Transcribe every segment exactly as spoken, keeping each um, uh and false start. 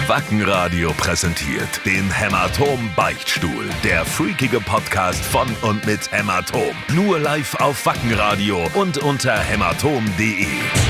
Wackenradio präsentiert den Hämatom-Beichtstuhl. Der freakige Podcast von und mit Hämatom. Nur live auf Wackenradio und unter hämatom punkt de.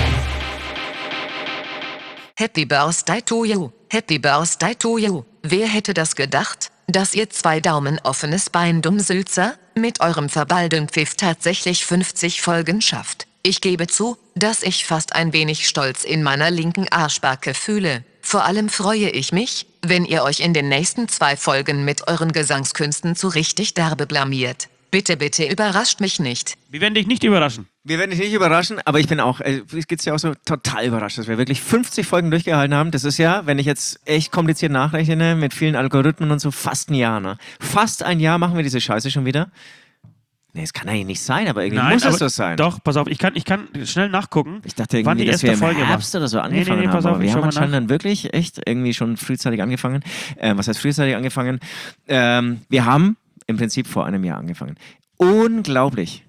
Happy Birthday to you, Happy Birthday to you. Wer hätte das gedacht, dass ihr zwei Daumen offenes Bein Dummsülzer mit eurem verballten Pfiff tatsächlich fünfzig Folgen schafft? Ich gebe zu, dass ich fast ein wenig Stolz in meiner linken Arschbacke fühle. Vor allem freue ich mich, wenn ihr euch in den nächsten zwei Folgen mit euren Gesangskünsten zu richtig derbe blamiert. Bitte, bitte überrascht mich nicht. Wir werden dich nicht überraschen. Wir werden dich nicht überraschen, aber ich bin auch, äh, es geht's ja auch so total überrascht, dass wir wirklich fünfzig Folgen durchgehalten haben. Das ist ja, wenn ich jetzt echt kompliziert nachrechne, mit vielen Algorithmen und so, fast ein Jahr, ne? Fast ein Jahr machen wir diese Scheiße schon wieder. Nee, es kann eigentlich nicht sein, aber irgendwie Nein, muss aber es so sein. Doch, pass auf, ich kann, ich kann schnell nachgucken, Ich dachte wann irgendwie, die dass wir erste im Folge Herbst war. oder so Nee, angefangen nee, nee, pass haben, auf, aber wir ich schau haben mal anscheinend nach. dann wirklich echt irgendwie schon frühzeitig angefangen. Ähm, was heißt frühzeitig angefangen? Ähm, wir haben im Prinzip vor einem Jahr angefangen. Unglaublich.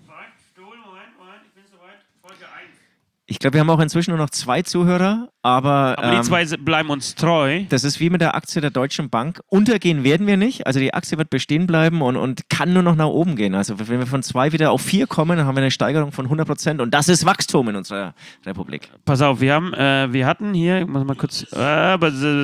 Ich glaube, wir haben auch inzwischen nur noch zwei Zuhörer, aber, Aber die ähm, zwei bleiben uns treu. das ist wie mit der Aktie der Deutschen Bank. Untergehen werden wir nicht. Also die Aktie wird bestehen bleiben und, und kann nur noch nach oben gehen. Also wenn wir von zwei wieder auf vier kommen, dann haben wir eine Steigerung von hundert Prozent. Und das ist Wachstum in unserer Republik. Pass auf, wir haben, äh, wir hatten hier, ich muss mal kurz. Äh, Das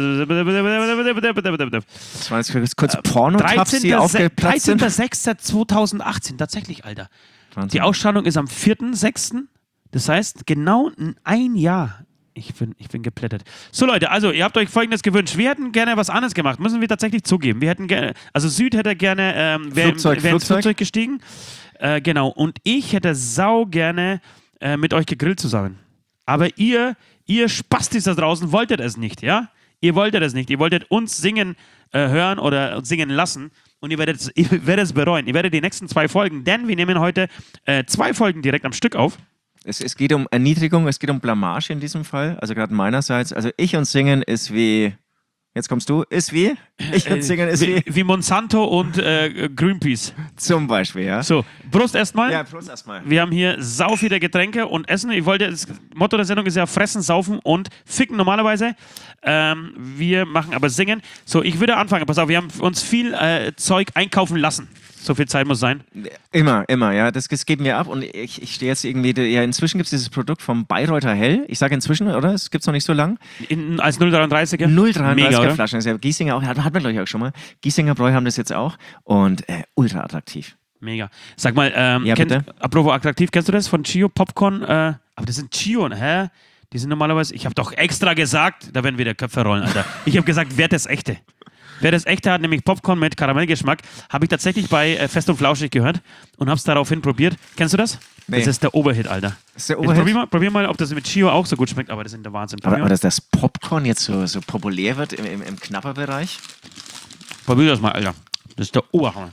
war jetzt kurz Porno-Tabs, die aufgeplatzt sind. dreizehnter sechster zweitausendachtzehn, tatsächlich, Alter. Wahnsinn. Die Ausstrahlung ist am vierten sechsten Das heißt, genau ein Jahr. Ich bin, ich bin geplättet. So, Leute, also, ihr habt euch Folgendes gewünscht. Wir hätten gerne was anderes gemacht. Müssen wir tatsächlich zugeben. Wir hätten gerne, also Süd hätte gerne, ähm, wäre Flugzeug, wär ins Flugzeug. Flugzeug gestiegen. Äh, genau. Und ich hätte sau gerne äh, mit euch gegrillt zusammen. Aber ihr, ihr Spastis da draußen wolltet es nicht, ja? Ihr wolltet es nicht. Ihr wolltet uns singen äh, hören oder uns singen lassen. Und ihr werdet, es, ihr werdet es bereuen. Ihr werdet die nächsten zwei Folgen, denn wir nehmen heute äh, zwei Folgen direkt am Stück auf. Es, es geht um Erniedrigung, es geht um Blamage in diesem Fall. Also gerade meinerseits. Also ich und Singen ist wie... Jetzt kommst du. Ist wie? Ich und Singen ist wie... Wie, wie Monsanto und äh, Greenpeace. Zum Beispiel, ja. So, Prost erstmal. Ja, Prost erstmal. Wir haben hier sau viele Getränke und Essen. Ich wollte, das Motto der Sendung ist ja fressen, saufen und ficken normalerweise. Ähm, wir machen aber Singen. So, ich würde anfangen. Pass auf, wir haben uns viel äh, Zeug einkaufen lassen. So viel Zeit muss sein. Immer, immer, ja. Das, das geht mir ab und ich, ich stehe jetzt irgendwie, ja, inzwischen gibt es dieses Produkt vom Bayreuther Hell. Ich sage inzwischen, oder? Es gibt es noch nicht so lang. In, als null dreiunddreißiger? null Komma dreiunddreißiger Mega, oder? Flaschen. Das ist ja Giesinger auch, hat, hat man glaube ich auch schon mal. Giesinger Bräu haben das jetzt auch und äh, ultra attraktiv. Mega. Sag mal, ähm, Ja, kennt, bitte? apropos attraktiv, kennst du das von Chio Popcorn? Äh, aber das sind Chio, hä? Die sind normalerweise, ich habe doch extra gesagt, da werden wieder Köpfe rollen, Alter. Ich habe gesagt, wer das echte? Wer das echte hat, nämlich Popcorn mit Karamellgeschmack, habe ich tatsächlich bei äh, Fest und Flauschig gehört und habe es daraufhin probiert. Kennst du das? Nee. Das ist der Oberhit, Alter. Das ist der Jetzt Oberhit? probier mal, probier mal, ob das mit Chio auch so gut schmeckt, aber das ist der Wahnsinn. Aber, Probier, aber dass das Popcorn jetzt so, so populär wird im, im, im Knapperbereich. probier das mal, Alter. Das ist der Oberhammer.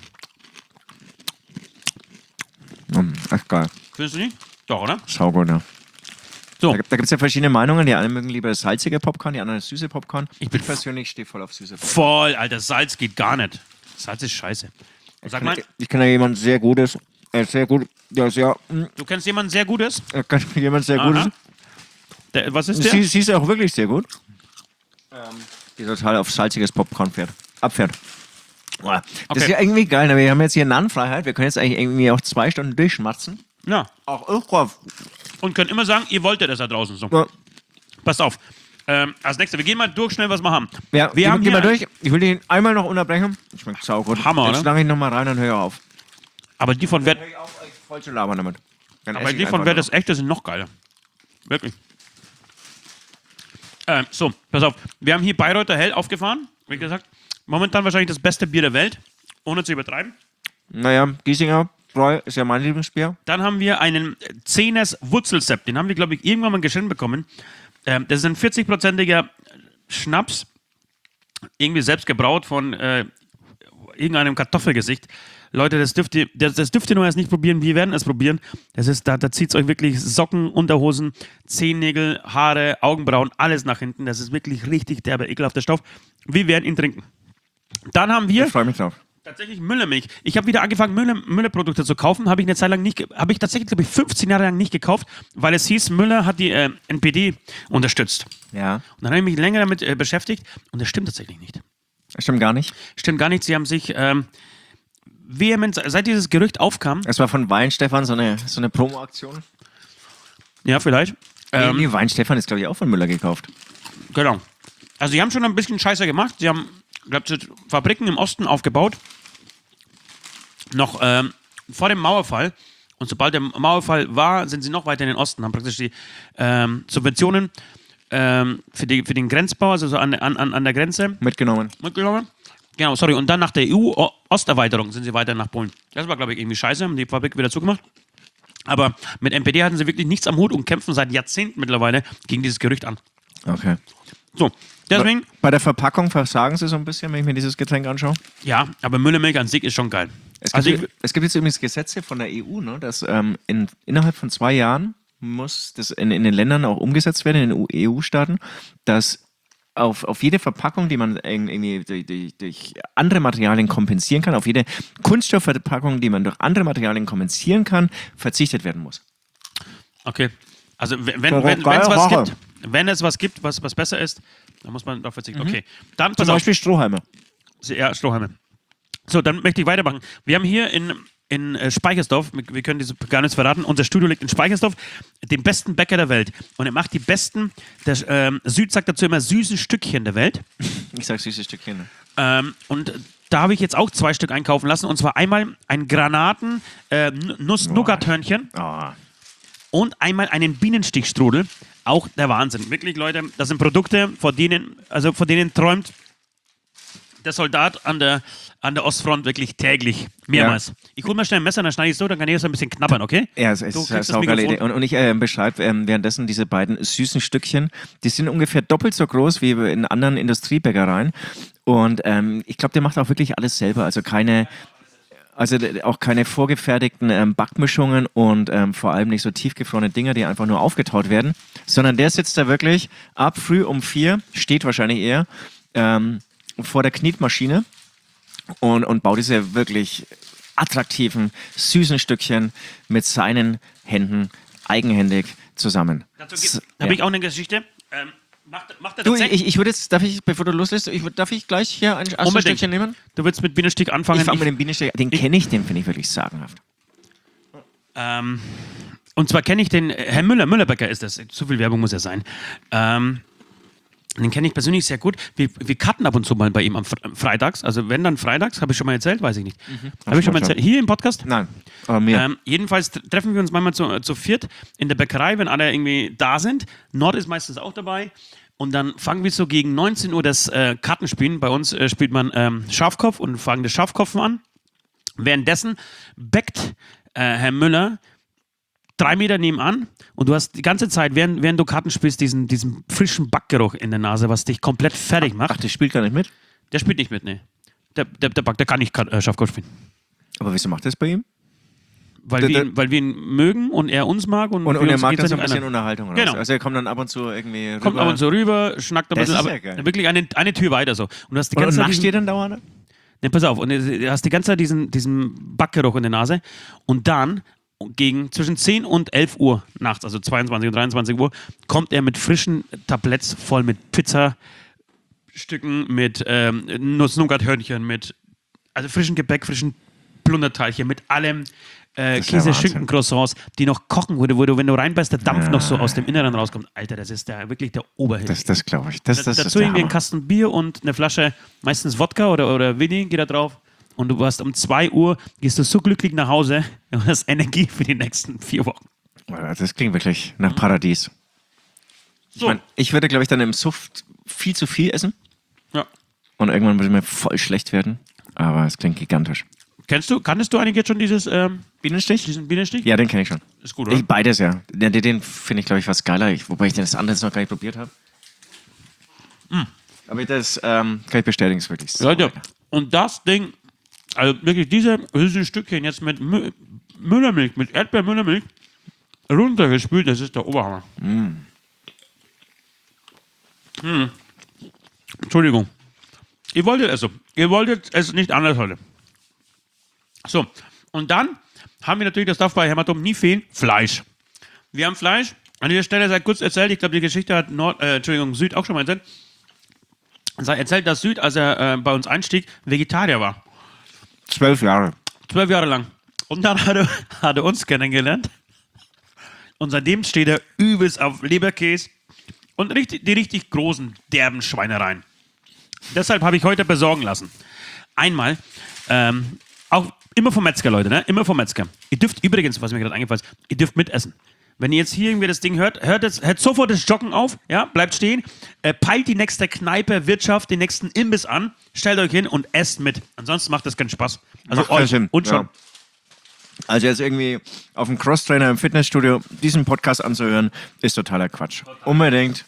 Mm, ach geil. Findest du nicht? Doch, oder? Saugut, ja. So. Da, da gibt es ja verschiedene Meinungen. Die einen mögen lieber das salzige Popcorn, die anderen das süße Popcorn. Ich bin persönlich stehe voll auf süße Popcorn. Voll, Alter. Salz geht gar nicht. Salz ist scheiße. Und sag mal, Ich kenne ja jemanden sehr Gutes. Äh, sehr gut. Ja, sehr. Mm, du kennst jemanden sehr Gutes? ich kenne jemanden sehr Aha. Gutes. Der, was ist der? Sie, sie ist auch wirklich sehr gut. Ähm, die total auf salziges Popcorn fährt. Abfährt. Boah, das Okay. ist ja irgendwie geil. Ne? Wir haben jetzt hier Nannenfreiheit. Wir können jetzt eigentlich irgendwie auch zwei Stunden durchschmatzen. Ja. Auch ich drauf. Und könnt immer sagen, ihr wolltet das da draußen so. Ja. Passt auf. Ähm, als nächstes, wir gehen mal durch schnell, was wir haben. Ja, wir geh, haben geh hier mal durch. Ich will den einmal noch unterbrechen. Schmeckt saugut. Hammer, Jetzt oder? schlage ich noch mal rein und höre auf. Aber die von Wert, Hör ich auf, euch voll zu labern damit. Dann aber esse ich die von einfach Wert nur. das echte sind noch geiler. Wirklich. Ähm, so, pass auf. Wir haben hier Bayreuther Hell aufgefahren. Wie gesagt, momentan wahrscheinlich das beste Bier der Welt. Ohne zu übertreiben. Naja, Giesinger Bräu ist ja mein Lieblingsbier. Dann haben wir einen Zehners Wurzelsepp. Den haben wir, glaube ich, irgendwann mal geschenkt bekommen. Ähm, das ist ein vierzig-prozentiger Schnaps. Irgendwie selbst gebraut von äh, irgendeinem Kartoffelgesicht. Leute, das dürft ihr, das, das dürft ihr nur erst nicht probieren. Wir werden es probieren. Das ist, da, da zieht es euch wirklich Socken, Unterhosen, Zehennägel, Haare, Augenbrauen, alles nach hinten. Das ist wirklich richtig derber, ekelhafter Stoff. Wir werden ihn trinken. Dann haben wir Ich freue mich drauf. Tatsächlich Müllermilch. Ich habe wieder angefangen, Müller, Müller-Produkte zu kaufen. Habe ich eine Zeit lang nicht, habe ich tatsächlich, glaube ich, fünfzehn Jahre lang nicht gekauft, weil es hieß, Müller hat die äh, N P D unterstützt. Ja. Und dann habe ich mich länger damit äh, beschäftigt und das stimmt tatsächlich nicht. Stimmt gar nicht. Stimmt gar nicht. Sie haben sich ähm, vehement, seit dieses Gerücht aufkam. Es war von Weinstefan so eine, so eine Promo-Aktion. Ja, vielleicht. Ähm, nee, Weinstefan ist, glaube ich, auch von Müller gekauft. Genau. Also, die haben schon ein bisschen Scheiße gemacht. Sie haben, glaube ich, Fabriken im Osten aufgebaut. Noch ähm, vor dem Mauerfall. Und sobald der Mauerfall war, sind sie noch weiter in den Osten, haben praktisch die ähm, Subventionen ähm, für, die, für den Grenzbau, also so an, an, an der Grenze, Mitgenommen. mitgenommen. Genau, sorry. Und dann nach der E U-Osterweiterung sind sie weiter nach Polen. Das war, glaube ich, irgendwie scheiße, haben die Fabrik wieder zugemacht. Aber mit N P D hatten sie wirklich nichts am Hut und kämpfen seit Jahrzehnten mittlerweile gegen dieses Gerücht an. Okay. So, deswegen. Bei der Verpackung versagen sie so ein bisschen, wenn ich mir dieses Getränk anschaue. Ja, aber Müllermilch an sich ist schon geil. Es gibt, Also ich, es gibt jetzt übrigens Gesetze von der E U, ne, dass ähm, in, innerhalb von zwei Jahren muss das in, in den Ländern auch umgesetzt werden, in den E U-Staaten, dass auf, auf jede Verpackung, die man irgendwie durch, durch, durch andere Materialien kompensieren kann, auf jede Kunststoffverpackung, die man durch andere Materialien kompensieren kann, verzichtet werden muss. Okay. Also wenn, wenn, wenn, wenn es was gibt, wenn es was gibt, was, was besser ist, dann muss man darauf verzichten. Mhm. Okay. Dann Zum pass auf. Beispiel Strohhalme. Ja, Strohhalme. So, dann möchte ich weitermachen. Wir haben hier in, in äh, Speichersdorf, wir können diese gar nichts verraten, unser Studio liegt in Speichersdorf, den besten Bäcker der Welt. Und er macht die besten, der ähm, Süd sagt dazu immer süßen Stückchen der Welt. Ich sag süße Stückchen. Ne? Ähm, und da habe ich jetzt auch zwei Stück einkaufen lassen. Und zwar einmal ein Granaten äh, Nuss-Nougat-Hörnchen Oh. und einmal einen Bienenstichstrudel. Auch der Wahnsinn. Wirklich, Leute, das sind Produkte, vor denen, also vor denen träumt der Soldat an der, an der Ostfront wirklich täglich, mehrmals. Ja. Ich hole mir schnell ein Messer, dann schneide ich es so, dann kann ich es ein bisschen knabbern, okay? Ja, es ist eine saugeile Idee. Und, und ich äh, beschreibe ähm, währenddessen diese beiden süßen Stückchen. Die sind ungefähr doppelt so groß wie in anderen Industriebäckereien. Und ähm, ich glaube, der macht auch wirklich alles selber. Also keine, also auch keine vorgefertigten ähm, Backmischungen und ähm, vor allem nicht so tiefgefrorene Dinger, die einfach nur aufgetaut werden. Sondern der sitzt da wirklich ab früh um vier, steht wahrscheinlich eher, ähm, vor der Knetmaschine und, und baut diese wirklich attraktiven, süßen Stückchen mit seinen Händen eigenhändig zusammen. Dazu habe ja. ich auch eine Geschichte. Ähm, macht, macht er du, ich, ich würde jetzt, darf ich, bevor du loslässt, ich, würd, darf ich gleich hier ein Stückchen nehmen? Du willst mit Bienenstich anfangen? Ich fange mit dem Bienenstich, den kenne ich, den finde ich wirklich sagenhaft. Ähm, und zwar kenne ich den, Herr Müller, Müllerbäcker ist das, zu viel Werbung muss ja sein. Ähm, Den kenne ich persönlich sehr gut. Wir, wir cutten ab und zu mal bei ihm am Fre- Freitags. Also wenn dann freitags, habe ich schon mal erzählt, weiß ich nicht. Mhm. Habe ich schon mal erzählt? Hier im Podcast? Nein, aber mir. Ähm, jedenfalls treffen wir uns manchmal zu, zu viert in der Bäckerei, wenn alle irgendwie da sind. Nord ist meistens auch dabei. Und dann fangen wir so gegen neunzehn Uhr das äh, Kartenspielen. Bei uns äh, spielt man ähm, Schafkopf und fangen das Schafkopfen an. Währenddessen bäckt äh, Herr Müller drei Meter nebenan und du hast die ganze Zeit, während, während du Karten spielst, diesen, diesen frischen Backgeruch in der Nase, was dich komplett fertig macht. Ach, der spielt gar nicht mit? Der spielt nicht mit, ne. Der, der, der, Back, der kann nicht äh, Schafkopf spielen. Aber wieso macht das bei ihm? Weil, der, wir der, ihn, weil wir ihn mögen und er uns mag. Und, und, und er mag dann so ein bisschen einer. Unterhaltung. Oder genau. Was? Also er kommt dann ab und zu irgendwie rüber. Kommt ab und zu rüber, schnackt ein das bisschen, ist aber ja geil. wirklich eine, eine Tür weiter so. Und du hast die ganze und, und Zeit nascht ihr dann dauernd? Ne, pass auf, und du hast die ganze Zeit diesen, diesen Backgeruch in der Nase und dann gegen zwischen zehn und elf Uhr nachts, also zweiundzwanzig und dreiundzwanzig Uhr, kommt er mit frischen Tabletts voll mit Pizzastücken, mit ähm, Nuss-Nougat-Hörnchen, mit also frischen Gebäck, frischen Plunderteilchen, mit allem äh, Käse, Schinken, Croissants, die noch kochen, wo du, wo du, wenn du reinbeißt, der Dampf ja. noch so aus dem Inneren rauskommt. Alter, das ist der, wirklich der Oberhit. Das, das glaube ich. Das, das da, dazu irgendwie ein Kasten Bier und eine Flasche, meistens Wodka oder, oder Willi, geht da drauf. Und du warst um zwei Uhr, gehst du so glücklich nach Hause und hast Energie für die nächsten vier Wochen. Das klingt wirklich nach Paradies. So. Ich, mein, ich würde, glaube ich, dann im Suff viel zu viel essen. Ja. Und irgendwann würde mir voll schlecht werden. Aber es klingt gigantisch. Kennst du, kanntest du eigentlich jetzt schon dieses ähm, Bienenstich? Diesen Bienenstich? Ja, den kenne ich schon. Ist gut, oder? Ich, beides, ja. Den, den finde ich, glaube ich, fast geiler. Ich, wobei ich das andere noch gar nicht probiert habe. Mm. Aber das ähm, kann ich bestätigen, ist wirklich so. Leute, und das Ding, also wirklich diese süßen Stückchen jetzt mit Mü- Müllermilch, mit Erdbeermüllermilch runtergespült, das ist der Oberhammer. Mm. Mm. Entschuldigung. Ihr wolltet es so. Ihr wolltet es nicht anders heute. So, und dann haben wir natürlich, das darf bei Hämatom nie fehlen, Fleisch. Wir haben Fleisch. An dieser Stelle sei kurz erzählt, ich glaube, die Geschichte hat Nord, äh, Entschuldigung, Süd auch schon mal erzählt. Sei erzählt, dass Süd, als er äh, bei uns einstieg, Vegetarier war. Zwölf Jahre. Zwölf Jahre lang. Und dann hat er, hat er uns kennengelernt. Und seitdem steht er übelst auf Leberkäse und richtig, die richtig großen, derben Schweinereien. Deshalb habe ich heute besorgen lassen. Einmal, ähm, auch immer vom Metzger, Leute, ne? Immer vom Metzger. Ihr dürft übrigens, was mir gerade eingefallen ist, ihr dürft mitessen. Wenn ihr jetzt hier irgendwie das Ding hört, hört, das, hört sofort das Joggen auf, ja, bleibt stehen, äh, peilt die nächste Kneipe, Wirtschaft, den nächsten Imbiss an, stellt euch hin und esst mit. Ansonsten macht das keinen Spaß. Also Macht keinen euch Sinn, und schon. ja. Also jetzt irgendwie auf dem Crosstrainer im Fitnessstudio diesen Podcast anzuhören, ist totaler Quatsch. Total. Unbedingt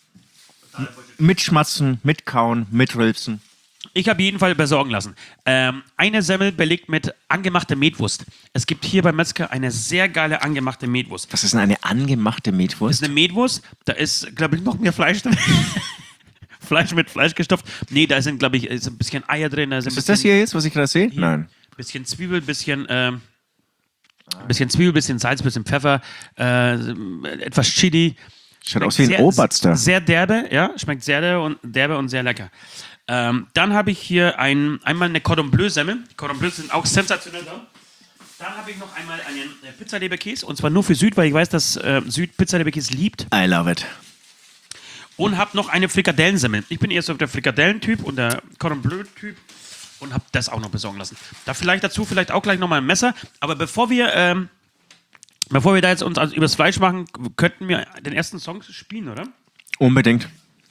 mitschmatzen, mitkauen, mitrülpsen. Ich habe jeden Fall besorgen lassen. Ähm, eine Semmel belegt mit angemachter Metwurst. Es gibt hier beim Metzger eine sehr geile angemachte Metwurst. Was ist denn eine angemachte Metwurst? Das ist eine Metwurst, da ist, glaube ich, noch mehr Fleisch drin. Fleisch mit Fleisch gestopft. Nee, da sind, glaube ich, ist ein bisschen Eier drin. Da ist, ist das hier jetzt, was ich gerade sehe? Hier. Nein. Bisschen Zwiebel, bisschen, ähm, bisschen Zwiebel, bisschen Salz, bisschen Pfeffer, äh, etwas Chili. Schaut aus wie ein Oberster. Sehr derbe, ja, schmeckt sehr derbe und, derbe und sehr lecker. Ähm, dann habe ich hier ein, einmal eine Cordon Bleu Semmel. Die Cordon Bleu sind auch sensationell da. Dann habe ich noch einmal einen äh, Pizzaleberkäse und zwar nur für Süd, weil ich weiß, dass äh, Süd Pizzaleberkäse liebt. I love it. Und habe noch eine Frikadellensemmel. Ich bin eher so der Frikadellentyp und der Cordon Bleu-Typ und habe das auch noch besorgen lassen. Da vielleicht dazu vielleicht auch gleich nochmal ein Messer. Aber bevor wir, ähm, bevor wir da jetzt uns also übers Fleisch machen, könnten wir den ersten Song spielen, oder? Unbedingt.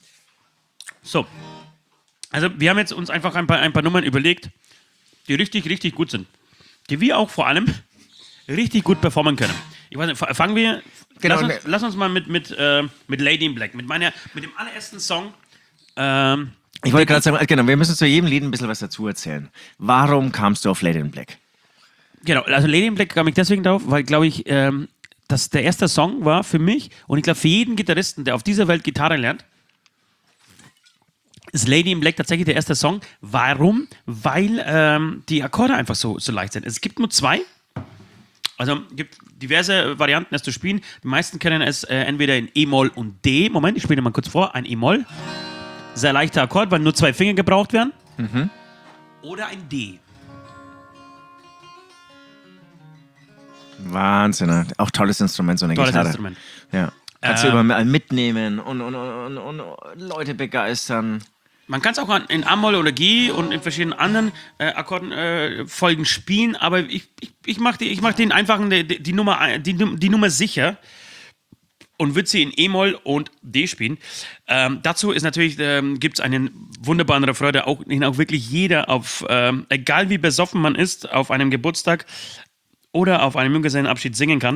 So. Also wir haben jetzt uns einfach ein paar, ein paar Nummern überlegt, die richtig, richtig gut sind. Die wir auch vor allem richtig gut performen können. Ich weiß nicht, fangen wir, genau, lass, uns, lass uns mal mit, mit, äh, mit Lady in Black, mit, meiner, mit dem allerersten Song. Ähm, ich wollte gerade sagen, genau, wir müssen zu jedem Lied ein bisschen was dazu erzählen. Warum kamst du auf Lady in Black? Genau, also Lady in Black kam ich deswegen drauf, weil, glaube ich, ähm, dass der erste Song war für mich und ich glaube für jeden Gitarristen, der auf dieser Welt Gitarre lernt, ist Lady in Black tatsächlich der erste Song. Warum? Weil ähm, die Akkorde einfach so, so leicht sind. Es gibt nur zwei. Also gibt diverse Varianten, es zu spielen. Die meisten kennen es äh, entweder in E-Moll und D. Moment, ich spiele mal kurz vor. Ein E-Moll. Sehr leichter Akkord, weil nur zwei Finger gebraucht werden. Mhm. Oder ein D. Wahnsinn. Auch tolles Instrument, so eine Tolles Gitarre. Instrument. Ja. Kannst Ähm, du überall mitnehmen und, und, und, und, und Leute begeistern. Man kann es auch in A-Moll oder G und in verschiedenen anderen äh, Akkordenfolgen äh, spielen, aber ich, ich, ich mache die, mach den einfachen, die, die, Nummer, die, die Nummer sicher und würde sie in E-Moll und D spielen. Ähm, dazu ist natürlich, ähm, gibt es einen wunderbaren Refrain, der auch, den auch wirklich jeder, auf, ähm, egal wie besoffen man ist, auf einem Geburtstag oder auf einem Junggesellenabschied singen kann.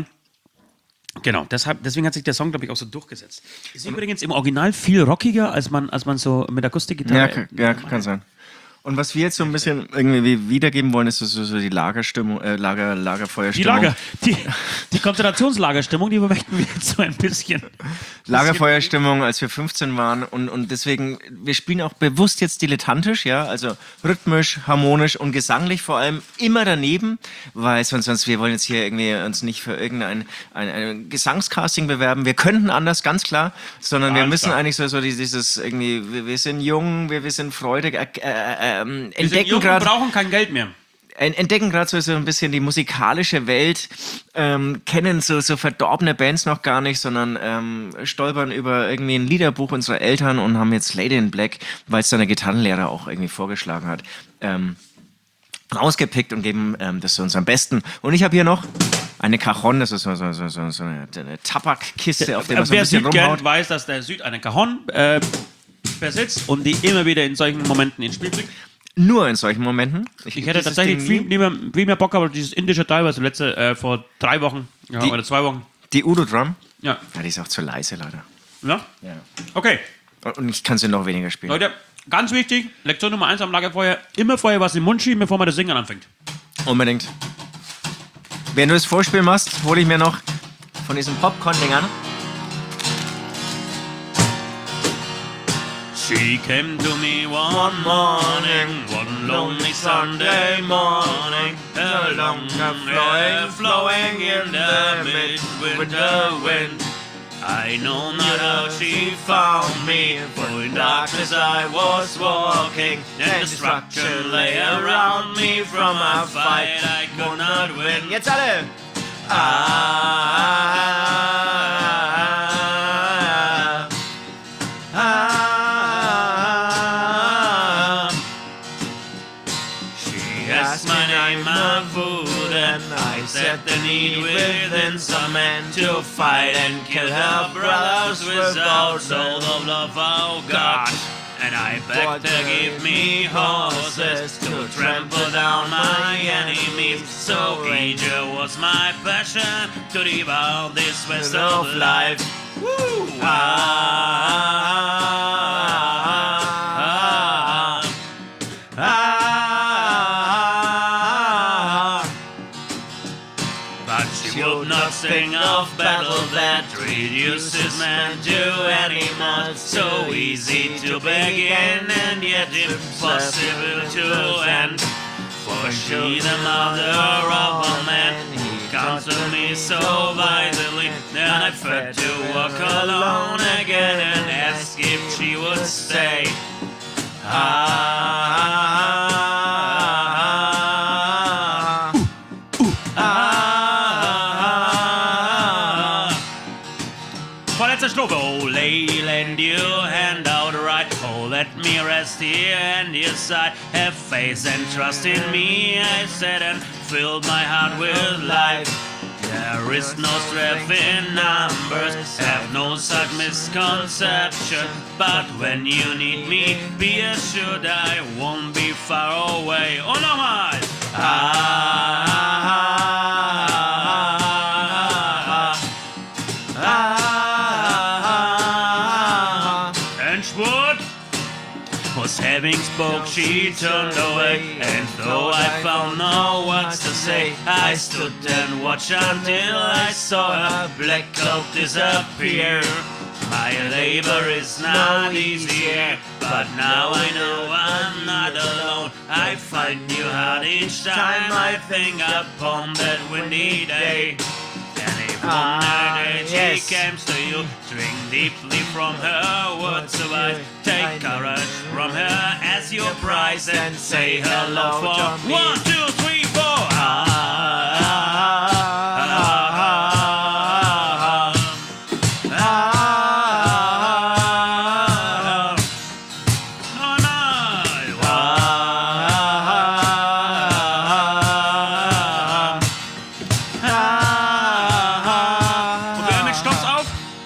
Genau, deshalb, deswegen hat sich der Song, glaube ich, auch so durchgesetzt. Ist übrigens im Original viel rockiger, als man, als man so mit Akustikgitarre... Ja, kann, ja, kann sein. Und was wir jetzt so ein bisschen irgendwie wiedergeben wollen, ist so, so die Lagerstimmung, äh, Lager, Die Lagerfeuerstimmung. Lager, die, die Konzentrationslagerstimmung, die möchten wir jetzt so ein bisschen... Lagerfeuerstimmung, als wir fünfzehn waren und, und deswegen, wir spielen auch bewusst jetzt dilettantisch, ja, also rhythmisch, harmonisch und gesanglich vor allem immer daneben, weil sonst, sonst wir wollen jetzt hier irgendwie uns nicht für irgendein ein, ein Gesangscasting bewerben, wir könnten anders, ganz klar, sondern Ganz wir müssen klar. eigentlich so, so dieses irgendwie, wir, wir sind jung, wir, wir sind freudig, äh, äh, ähm, Wir sind entdecken jung und gerade brauchen kein Geld mehr. entdecken gerade so, so ein bisschen die musikalische Welt, ähm, kennen so, so verdorbene Bands noch gar nicht, sondern ähm, stolpern über irgendwie ein Liederbuch unserer Eltern und haben jetzt Lady in Black, weil es der Gitarrenlehrer auch irgendwie vorgeschlagen hat, ähm, rausgepickt und geben ähm, das zu unserem Besten. Und ich habe hier noch eine Cajon, das ist so, so, so, so, so eine, eine Tabakkiste, auf der man so ein Wer bisschen Süd kennt, rumhaut. weiß, dass der Süd einen Cajon äh, besitzt und die immer wieder in solchen Momenten ins Spiel bringt. Nur in solchen Momenten. Ich hätte tatsächlich viel, viel, mehr, viel mehr Bock, aber dieses indische Teil, was letzte äh, vor drei Wochen ja, Die- oder zwei Wochen. Die Udo Drum, Ja. ja, die ist auch zu leise, leider. ja. Ja. Okay, Und ich kann sie noch weniger spielen. Leute, ganz wichtig, Lektion Nummer eins am Lagerfeuer, immer vorher was in den Mund schieben, bevor man das Singen anfängt. Unbedingt. Wenn du das Vorspiel machst, hole ich mir noch von diesen Popcorn-Dingern. She came to me one morning, one lonely Sunday morning, along flowing, flowing in the midwinter wind. I know not how she found me, for in darkness I was walking, and destruction lay around me. From a fight I could not win. Jetzt alle! Ah, ah, she asked my name and food, and I said the need within some men to fight and kill her brothers without soul of love, oh God. And I begged to give me horses to trample down my enemies. So eager was my passion to devour this waste of life. Woo! Ah, ah, ah, ah. But she would not sing of battle that reduces man to animals. So easy to begin and yet impossible to end. For she, the mother of all men, who counseled me so vitally, then I feared to walk alone again and ask if she would stay. Ah, ah, ah. Vorletzte Strophe. Oh, lady, lend your hand out right. Oh, let me rest here and your side. Have faith and trust in me, I said, and filled my heart with life. There is no strength in numbers, have no such misconception. But when you need me, be assured I won't be far away. Oh no, my! Ah, ah, ah, ah. And Schwood was having spoke, she turned away, and though I found no words to say, I stood and watched until I saw her black cloak disappear. My labor is not easier, but now I know I'm not alone. I find new heart each time I think upon that windy day. And if one Ah, night yes. she comes to you, drink deeply from her words of advice. Take courage from her as your prize and say hello for one, two, three, four. Ah, ah, ah, ah, ah, ah. No, no. Ah, ah, ah, ah. Okay, mit Stops auf.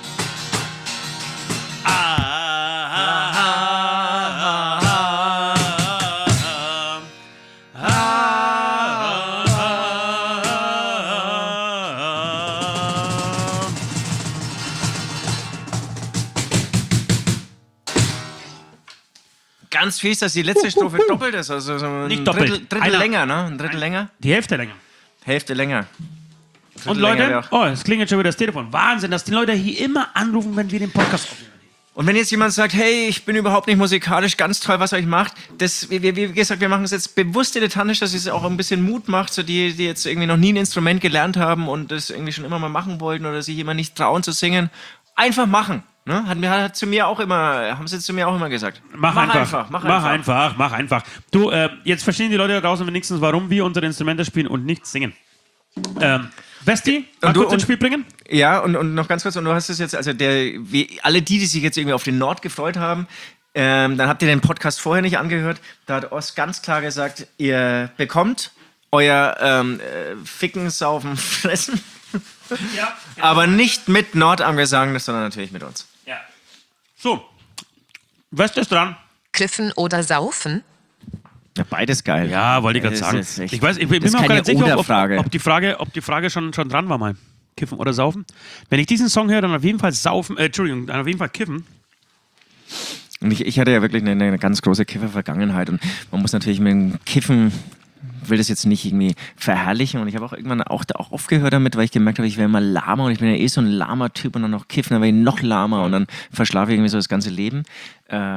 Ganz fies, dass die letzte Strophe doppelt ist. Also so ein Nicht doppelt. Drittel, Drittel Einer- länger, ne? Ein Drittel länger? Die Hälfte länger. Hälfte länger. Und länger wäre Leute, auch- oh, es klingelt schon wieder das Telefon. Wahnsinn, dass die Leute hier immer anrufen, wenn wir den Podcast aufnehmen. Und wenn jetzt jemand sagt, hey, ich bin überhaupt nicht musikalisch, ganz toll, was ihr euch macht, das, wie, wie wie gesagt, wir machen es jetzt bewusst dilettantisch, dass es auch ein bisschen Mut macht, so die, die jetzt irgendwie noch nie ein Instrument gelernt haben und das irgendwie schon immer mal machen wollten oder sich immer nicht trauen zu singen. Einfach machen. Ne? Hat, mir- hat zu mir auch immer, haben sie zu mir auch immer gesagt. Mach, einfach. mach, Mach einfach. einfach. Mach einfach. Du, äh, jetzt verstehen die Leute da draußen wenigstens, warum wir unsere Instrumente spielen und nicht singen. Ähm, Westi, mal Und du- kurz ins und- Spiel bringen? Ja, und, und noch ganz kurz, und du hast es jetzt, also der, wie, alle die, die sich jetzt irgendwie auf den Nord gefreut haben, ähm, dann habt ihr den Podcast vorher nicht angehört, da hat Ost ganz klar gesagt, ihr bekommt euer ähm, äh, Ficken, Saufen, Fressen, Ja. aber nicht mit Nord am Gesang, sondern natürlich mit uns. ja. So, West ist dran. Kiffen oder saufen? Ja, beides geil. Ja, wollte ich gerade Das sagen. ist echt- Ich weiß, ich bin das mir ist auch gar keine nicht sicher, ob, Oder-Frage. ob die Frage, ob die Frage schon, schon dran war mal. Kiffen oder saufen. Wenn ich diesen Song höre, dann auf jeden Fall saufen, äh, Entschuldigung, dann auf jeden Fall kiffen. Und ich, ich hatte ja wirklich eine, eine ganz große Kiffer-Vergangenheit und man muss natürlich mit dem Kiffen, will das jetzt nicht irgendwie verherrlichen und ich habe auch irgendwann auch, da auch aufgehört damit, weil ich gemerkt habe, ich wäre immer lahmer und ich bin ja eh so ein lahmer Typ und dann noch kiffen, dann werde ich noch lahmer und dann verschlafe ich irgendwie so das ganze Leben. Ähm,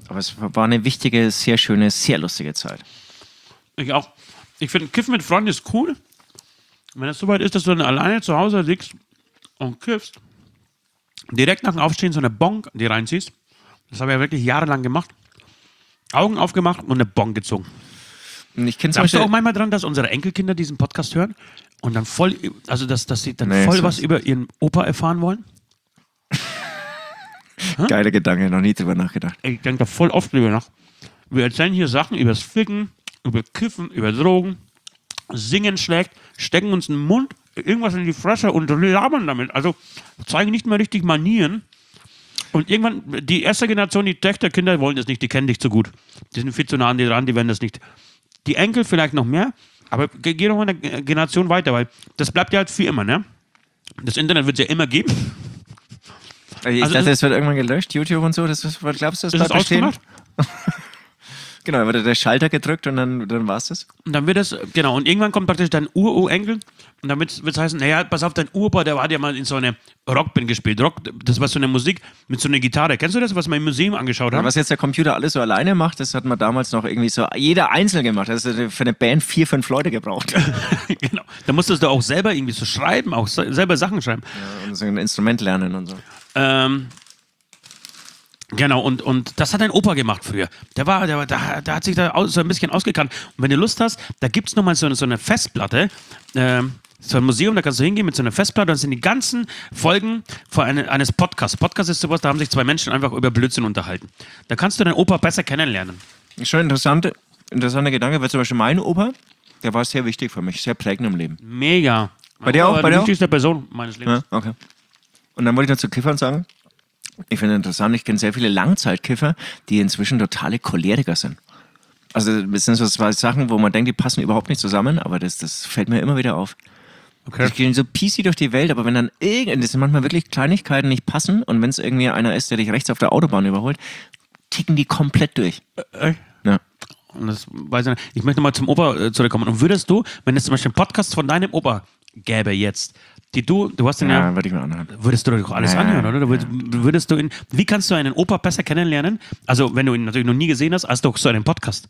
Aber es war eine wichtige, sehr schöne, sehr lustige Zeit. Ich auch. Ich finde, Kiffen mit Freunden ist cool. Wenn es soweit ist, dass du dann alleine zu Hause liegst und kiffst, direkt nach dem Aufstehen so eine Bong die reinziehst. Das habe ich ja wirklich jahrelang gemacht. Augen aufgemacht und eine Bong gezogen. Und ich kenne zum Glaubst du Beispiel auch manchmal dran, dass unsere Enkelkinder diesen Podcast hören und dann voll, also dass, dass sie dann Nee, voll so was ist- über ihren Opa erfahren wollen? geiler Gedanke, noch nie drüber nachgedacht. Ich denke da voll oft drüber nach. Wir erzählen hier Sachen über das Ficken, über Kiffen, über Drogen, singen schlägt, stecken uns in den Mund, irgendwas in die Fresse und labern damit. Also zeigen nicht mehr richtig Manieren. Und irgendwann, die erste Generation, die Töchter, Kinder wollen das nicht, die kennen dich zu gut. Die sind viel zu nah an dir dran, die werden das nicht. Die Enkel vielleicht noch mehr, aber geh geh doch mal eine Generation weiter, weil das bleibt ja halt für immer, ne? Das Internet wird es ja immer geben. Ich Also dachte, ist- es wird irgendwann gelöscht, YouTube und so. Das ist, was glaubst du, das Ist es bleibt bestehen? ausgemacht? Genau, da wird der Schalter gedrückt und dann, dann war es das. Und dann wird es, genau, und irgendwann kommt praktisch dein Ururenkel und dann wird es heißen, naja, pass auf, dein Uropa, der hat ja mal in so eine Rockband gespielt. Rock, das war so eine Musik mit so einer Gitarre. Kennst du das, was wir im Museum angeschaut haben? Was jetzt der Computer alles so alleine macht, das hat man damals noch irgendwie so jeder einzeln gemacht. Das ist für eine Band vier, fünf Leute gebraucht. Genau. Da musstest du auch selber irgendwie so schreiben, auch se- selber Sachen schreiben. Und so ein Instrument lernen und so. Ähm, genau, und, und das hat dein Opa gemacht früher. Der war, der, war- der, der hat sich da aus, so ein bisschen ausgekannt. Und wenn du Lust hast, da gibt es nochmal so, eine- so eine Festplatte, ähm, so ein Museum, da kannst du hingehen mit so einer Festplatte, dann sind die ganzen Folgen von eine, eines Podcasts. Podcast ist sowas, da haben sich zwei Menschen einfach über Blödsinn unterhalten. Da kannst du deinen Opa besser kennenlernen. Schon interessante, interessanter Gedanke, weil zum Beispiel mein Opa, der war sehr wichtig für mich, sehr prägend im Leben. Mega. Bei dir auch? Aber Bei die dir auch? wichtigste Person meines Lebens. Ja, okay. Und dann wollte ich noch zu Kiffern sagen, ich finde interessant, ich kenne sehr viele Langzeitkiffer, die inzwischen totale Choleriker sind. Also das sind so zwei Sachen, wo man denkt, die passen überhaupt nicht zusammen, aber das, das fällt mir immer wieder auf. Okay. Die gehen so peasy durch die Welt, aber wenn dann irgend, das sind manchmal wirklich Kleinigkeiten nicht passen und wenn es irgendwie einer ist, der dich rechts auf der Autobahn überholt, ticken die komplett durch. Äh, Ja. Und das weiß ich nicht. Ich möchte mal zum Opa äh, zurückkommen. Und würdest du, wenn es zum Beispiel einen Podcast von deinem Opa gäbe jetzt, die du, du hast den ja, Ja, würde ich mir anhören. würdest du doch alles Ja, anhören, oder? Du würdest, ja. würdest du ihn, wie kannst du einen Opa besser kennenlernen? Also, wenn du ihn natürlich noch nie gesehen hast, als doch so einen Podcast.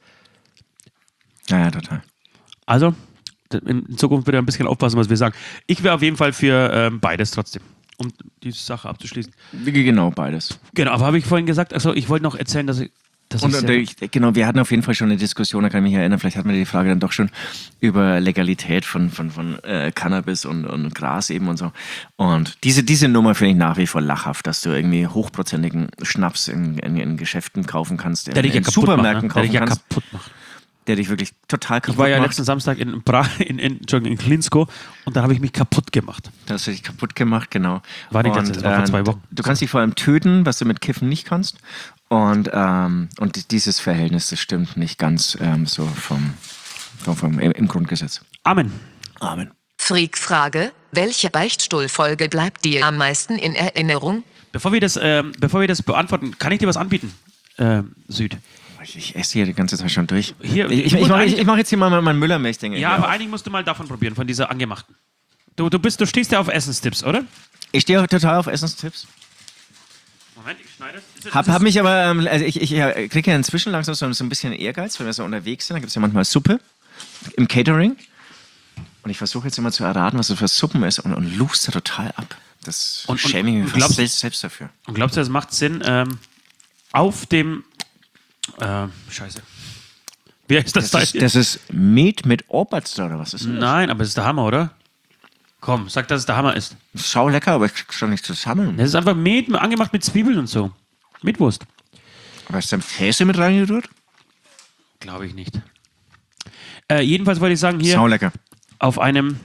Ja, ja, total. Also, in Zukunft wieder ein bisschen aufpassen, was wir sagen. Ich wäre auf jeden Fall für ähm, beides trotzdem, um die Sache abzuschließen. Genau, beides. Genau, aber habe ich vorhin gesagt, also ich wollte noch erzählen, dass ich. Dass Und, ich und sehr- ich, genau, wir hatten auf jeden Fall schon eine Diskussion, da kann ich mich erinnern, vielleicht hatten wir die Frage dann doch schon über Legalität von, von, von äh, Cannabis und, und Gras eben und so. Und diese, diese Nummer finde ich nach wie vor lachhaft, dass du irgendwie hochprozentigen Schnaps in, in, in Geschäften kaufen kannst, der dich ja in kaputt Supermärkten macht, ne? Der kaufen dich ja kannst, kaputt macht. der dich wirklich total kaputt Ich war ja macht. letzten Samstag in, Bra in, in, Entschuldigung, in Klinsko und da habe ich mich kaputt gemacht. Das hast du dich kaputt gemacht, genau. War nicht Und, letztes, war vor äh, zwei Wochen. Du kannst dich vor allem töten, was du mit Kiffen nicht kannst. Und, ähm, und dieses Verhältnis, das stimmt nicht ganz ähm, so vom, vom, vom, im, im Grundgesetz. Amen. Amen. Freak-Frage, welche Beichtstuhlfolge bleibt dir am meisten in Erinnerung? Bevor wir das, ähm, bevor wir das beantworten, kann ich dir was anbieten, äh, Süd? Ich, ich esse hier die ganze Zeit schon durch. Hier, ich ich, ich ich mache muss ich, ich mach jetzt hier mal mein, mein Müller-Milch-Ding. Ja, hier aber auf. eigentlich musst du mal davon probieren, von dieser angemachten. Du, du, bist, du stehst ja auf Essenstipps, oder? Ich stehe auch total auf Essenstipps. Moment, ich schneide es. Hab, hab mich aber, ähm, also ich, ich äh, kriege ja inzwischen langsam so, so ein bisschen Ehrgeiz, wenn wir so unterwegs sind. Da gibt es ja manchmal Suppe im Catering. Und ich versuche jetzt immer zu erraten, was das für Suppen ist und, und luchst da total ab. Das Und- und- schäme ich mich und fast glaubst- selbst, selbst dafür. Und glaubst du, es macht Sinn, ähm, auf dem. Äh, Scheiße. Wie heißt das, Das Teil? ist, das ist Met mit Oberster oder was ist das? Nein, aber es ist der Hammer, oder? Komm, sag, dass es der Hammer ist. Das ist schau lecker, aber ich krieg's schon nicht zusammen. Das ist einfach Met, angemacht mit Zwiebeln und so. Mit Wurst. Aber ist da Käse mit reingerührt? Glaube ich nicht. Äh, jedenfalls wollte ich sagen, hier Schau lecker. auf einem.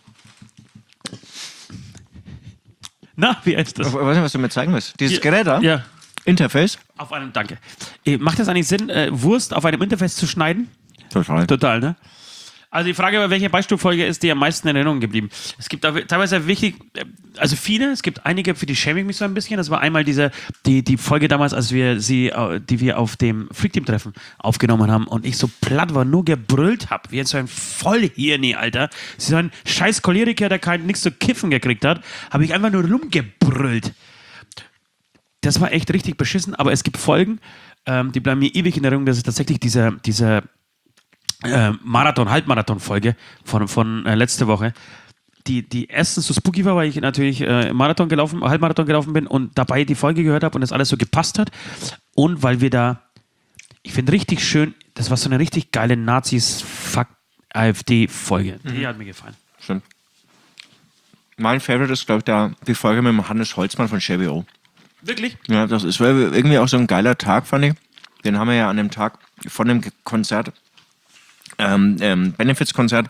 Na, wie heißt das? Ich weiß nicht, was du mir zeigen willst. Dieses Hier- Gerät da? Ja, Interface? auf einem, danke. Äh, Macht das eigentlich Sinn, äh, Wurst auf einem Interface zu schneiden? Total. Total, ne? Also die Frage war, welche Beispielfolge ist dir am meisten in Erinnerung geblieben? Es gibt da teilweise wichtig, äh, also viele, es gibt einige, für die schäme ich mich so ein bisschen. Das war einmal diese, die, die Folge damals, als wir sie, äh, die wir auf dem Freak-Team-Treffen aufgenommen haben und ich so platt war, nur gebrüllt habe, wie so ein Vollhirni, Alter. So ein scheiß Choleriker, der kein nichts zu kiffen gekriegt hat, habe ich einfach nur rumgebrüllt. Das war echt richtig beschissen, aber es gibt Folgen, ähm, die bleiben mir ewig in Erinnerung. Das ist tatsächlich diese, diese äh, Marathon, Halbmarathon-Folge von, von äh, letzte Woche. Die, die erstens so spooky war, weil ich natürlich äh, Marathon gelaufen, Halbmarathon gelaufen bin und dabei die Folge gehört habe und das alles so gepasst hat. Und weil wir da, ich finde richtig schön, das war so eine richtig geile Nazis-Fuck-AfD-Folge. Die mhm. hat mir gefallen. Schön. Mein Favorite ist, glaube ich, da die Folge mit dem Hannes Holzmann von Shelby O. Wirklich? Ja, das ist irgendwie auch so ein geiler Tag, fand ich. Den haben wir ja an dem Tag von dem Konzert, ähm, ähm, Benefits-Konzert,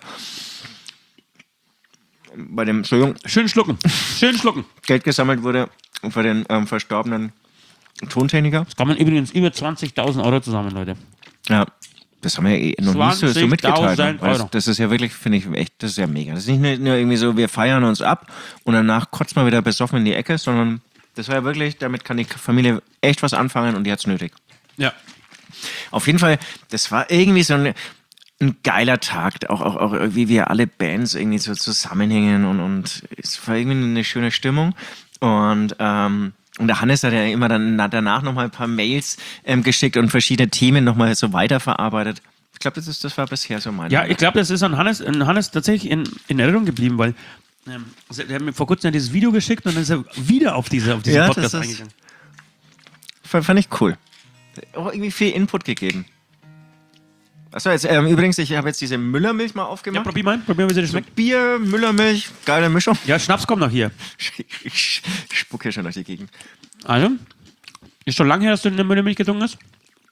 bei dem, Entschuldigung, schön schlucken, schön schlucken. Geld gesammelt wurde für den ähm, verstorbenen Tontechniker. Das kann man übrigens über zwanzigtausend Euro zusammen, Leute. Ja, das haben wir ja eh noch nie so, so mitgeteilt. Ne? Das, das ist ja wirklich, finde ich, echt, das ist ja mega. Das ist nicht nur irgendwie so, wir feiern uns ab und danach kotzt man wieder besoffen in die Ecke, sondern das war ja wirklich, damit kann die Familie echt was anfangen und die hat's nötig. Ja. Auf jeden Fall, das war irgendwie so ein, ein geiler Tag, auch, auch, auch wie wir alle Bands irgendwie so zusammenhängen und, und es war irgendwie eine schöne Stimmung und ähm, Und der Hannes hat ja immer dann danach nochmal ein paar Mails ähm, geschickt und verschiedene Themen nochmal so weiterverarbeitet. Ich glaube, das, ist, das war bisher so meine. Ja, ich glaube, das ist an Hannes, an Hannes tatsächlich in, in Erinnerung geblieben, weil ähm, der hat mir vor kurzem ja dieses Video geschickt und dann ist er wieder auf diese, auf diese ja, Podcast das ist, eingegangen. Fand, fand ich cool. Auch irgendwie viel Input gegeben. Achso, jetzt ähm, übrigens, ich habe jetzt diese Müllermilch mal aufgemacht. Ja, probier mal, probier mal, wie sie das schmeckt. Bier, Müllermilch, geile Mischung. Ja, Schnaps kommt noch hier. Ich spucke hier schon durch die Gegend. Also, ist schon lange her, dass du eine Müllermilch getrunken hast?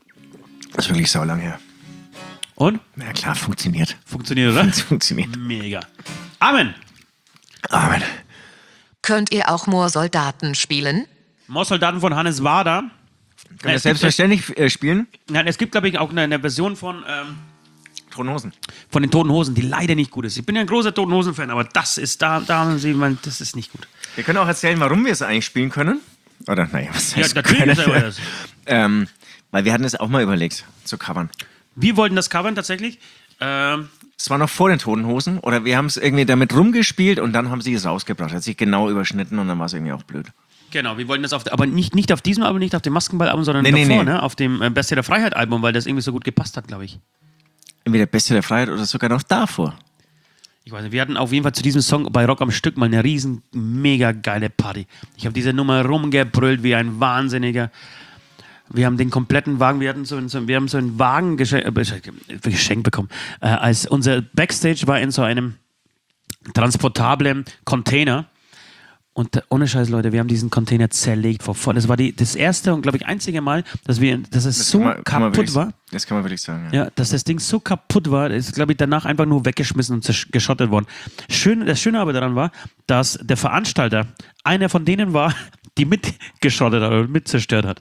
Das ist wirklich sau lang her. Und? Na klar, funktioniert. Funktioniert, oder? Funktioniert. Mega. Amen. Amen. Könnt ihr auch Moorsoldaten spielen? Moorsoldaten von Hannes Wader. Können wir selbstverständlich äh, spielen? Nein, es gibt, glaube ich, auch eine, eine Version von, ähm, Toten Hosen. von den Toten Hosen, die leider nicht gut ist. Ich bin ja ein großer Toten Hosen-Fan, aber das ist, da, da haben sie, man, das ist nicht gut. Wir können auch erzählen, warum wir es eigentlich spielen können. Oder, naja, was heißt Ja, natürlich ist er das. ähm, Weil wir hatten es auch mal überlegt, zu covern. Wir wollten das covern tatsächlich. Ähm, Es war noch vor den Toten Hosen. Oder wir haben es irgendwie damit rumgespielt und dann haben sie es rausgebracht. Hat sich genau überschnitten und dann war es irgendwie auch blöd. Genau, wir wollten das auf, aber nicht, nicht auf diesem Album, nicht auf dem Maskenball-Album, sondern nee, davor, nee, nee. Ne? Auf dem äh, Beste der Freiheit-Album, weil das irgendwie so gut gepasst hat, glaube ich. Entweder Beste der Freiheit oder sogar noch davor. Ich weiß nicht, wir hatten auf jeden Fall zu diesem Song bei Rock am Stück mal eine riesen, mega geile Party. Ich habe diese Nummer rumgebrüllt wie ein Wahnsinniger. Wir haben den kompletten Wagen, wir hatten so, so, wir haben so einen Wagen geschenkt, äh, geschenkt bekommen. Äh, als unser Backstage war in so einem transportablen Container. Und ohne Scheiß, Leute, wir haben diesen Container zerlegt vor voll. Das war die, das erste und, glaube ich, einzige Mal, dass, wir, dass es Das so kann man- kann man kaputt wirklich- war. Das kann man wirklich sagen. Ja. Ja, dass das Ding so kaputt war, ist, glaube ich, danach einfach nur weggeschmissen und zersch- geschottet worden. Schön, das Schöne aber daran war, dass der Veranstalter einer von denen war, die mitgeschottet hat oder mit zerstört hat.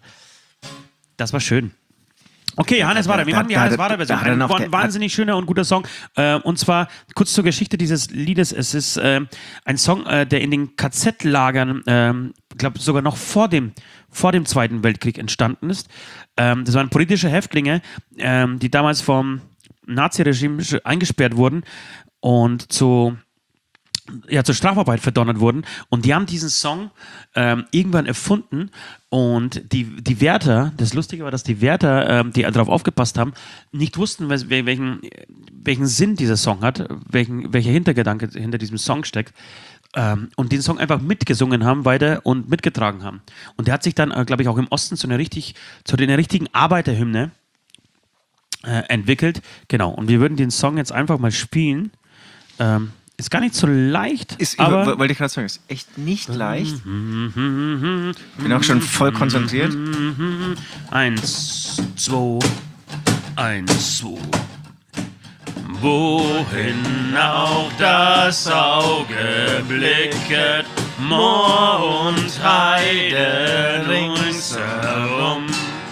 Das war schön. Okay, Hannes Wader. Wir da- machen die da- Hannes da- Wader-Version. da hat er Ein noch wa- der- wahnsinnig schöner und guter Song. Äh, und zwar kurz zur Geschichte dieses Liedes. Es ist äh, ein Song, äh, der in den K Z-Lagern, ähm, ich glaube sogar noch vor dem, vor dem Zweiten Weltkrieg entstanden ist. Ähm, das waren politische Häftlinge, ähm, die damals vom Naziregime eingesperrt wurden und zu ja, zur Strafarbeit verdonnert wurden. Und die haben diesen Song ähm, irgendwann erfunden und die, die Wärter, das Lustige war, dass die Wärter, ähm, die darauf aufgepasst haben, nicht wussten, was, welchen, welchen Sinn dieser Song hat, welchen, welcher Hintergedanke hinter diesem Song steckt. Ähm, und den Song einfach mitgesungen haben weiter und mitgetragen haben. Und der hat sich dann, äh, glaube ich, auch im Osten zu einer, richtig, zu einer richtigen Arbeiterhymne äh, entwickelt. Genau. Und wir würden den Song jetzt einfach mal spielen. Ähm, Ist gar nicht so leicht, Ist, aber... wollte ich gerade sagen, ist echt nicht leicht. Bin auch schon voll konzentriert. Eins, zwei, eins, zwei. Wohin auch das Auge blicket, Moor und Heide ringsherum.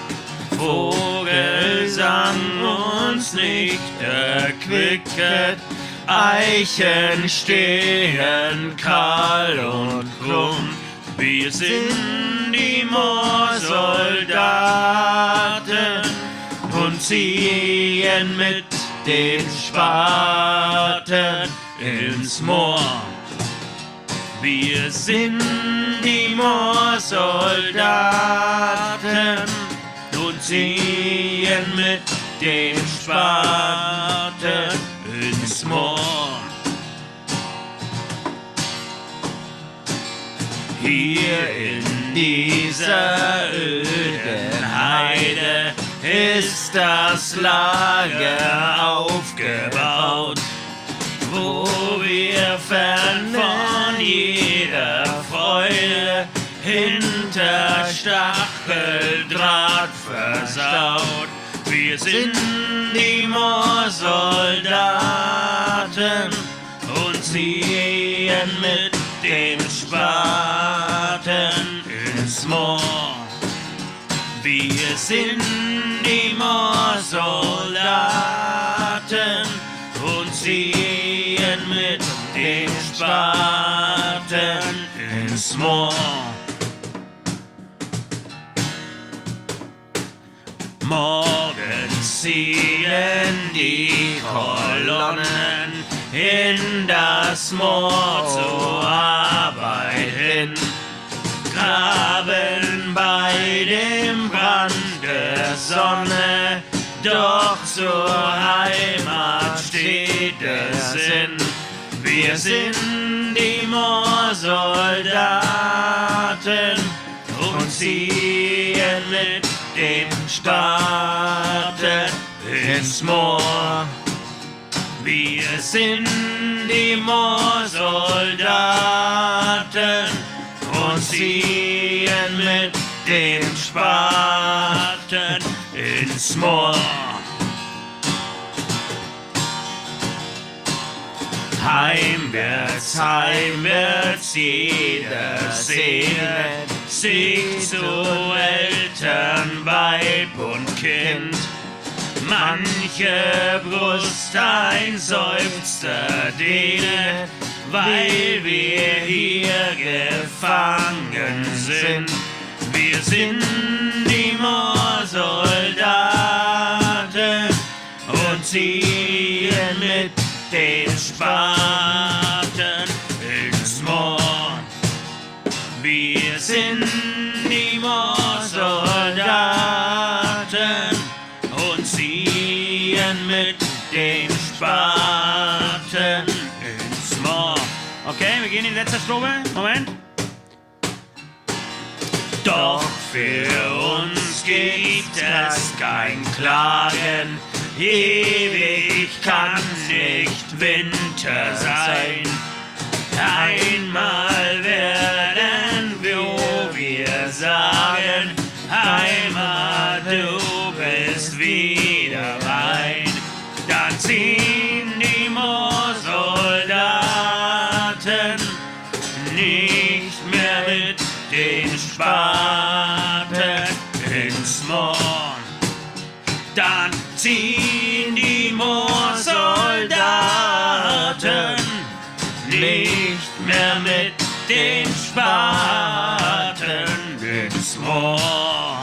Vogelsang uns nicht erquicket, Eichen stehen kahl und krumm. Wir sind die Moorsoldaten und ziehen mit den Spaten ins Moor. Wir sind die Moorsoldaten und ziehen mit dem Spaten ins Moor. Hier in dieser öden Heide ist das Lager aufgebaut, wo wir fern von jeder Freude hinter Stacheldraht versaut. Wir sind die Moorsoldaten und ziehen mit dem Spaten ins Moor. Wir sind die Moorsoldaten und ziehen mit dem Spaten ins Moor. Morgen ziehen die Kolonnen in das Moor zur Arbeit hin, graben bei dem Brand der Sonne, doch zur Heimat steht der Sinn. Wir sind die Moorsoldaten und ziehen mit dem Spaten ins Moor. Wir sind die Moorsoldaten und ziehen mit dem Spaten ins Moor. Heimwärts, heimwärts, jeder sehnet sich zu Eltern, Weib und Kind. Manche Brust ein Seufzer dehnet, weil wir hier gefangen sind. Wir sind die Moorsoldaten und ziehen mit den Spaten ins Moor. Wir sind die Moorsoldaten und ziehen mit den Spaten ins Moor. Okay, wir gehen in die letzte Strophe. Moment. Doch für uns gibt es kein Klagen. Ewig kann nicht Winter sein. Einmal werden wir, wo wir sagen, Heimat, du bist wieder mein. Dann ziehen die Moorsoldaten nicht mehr mit den Spaten ins Moor. Dann ziehen die Moorsoldaten nicht mehr mit den Spaten ins Moor.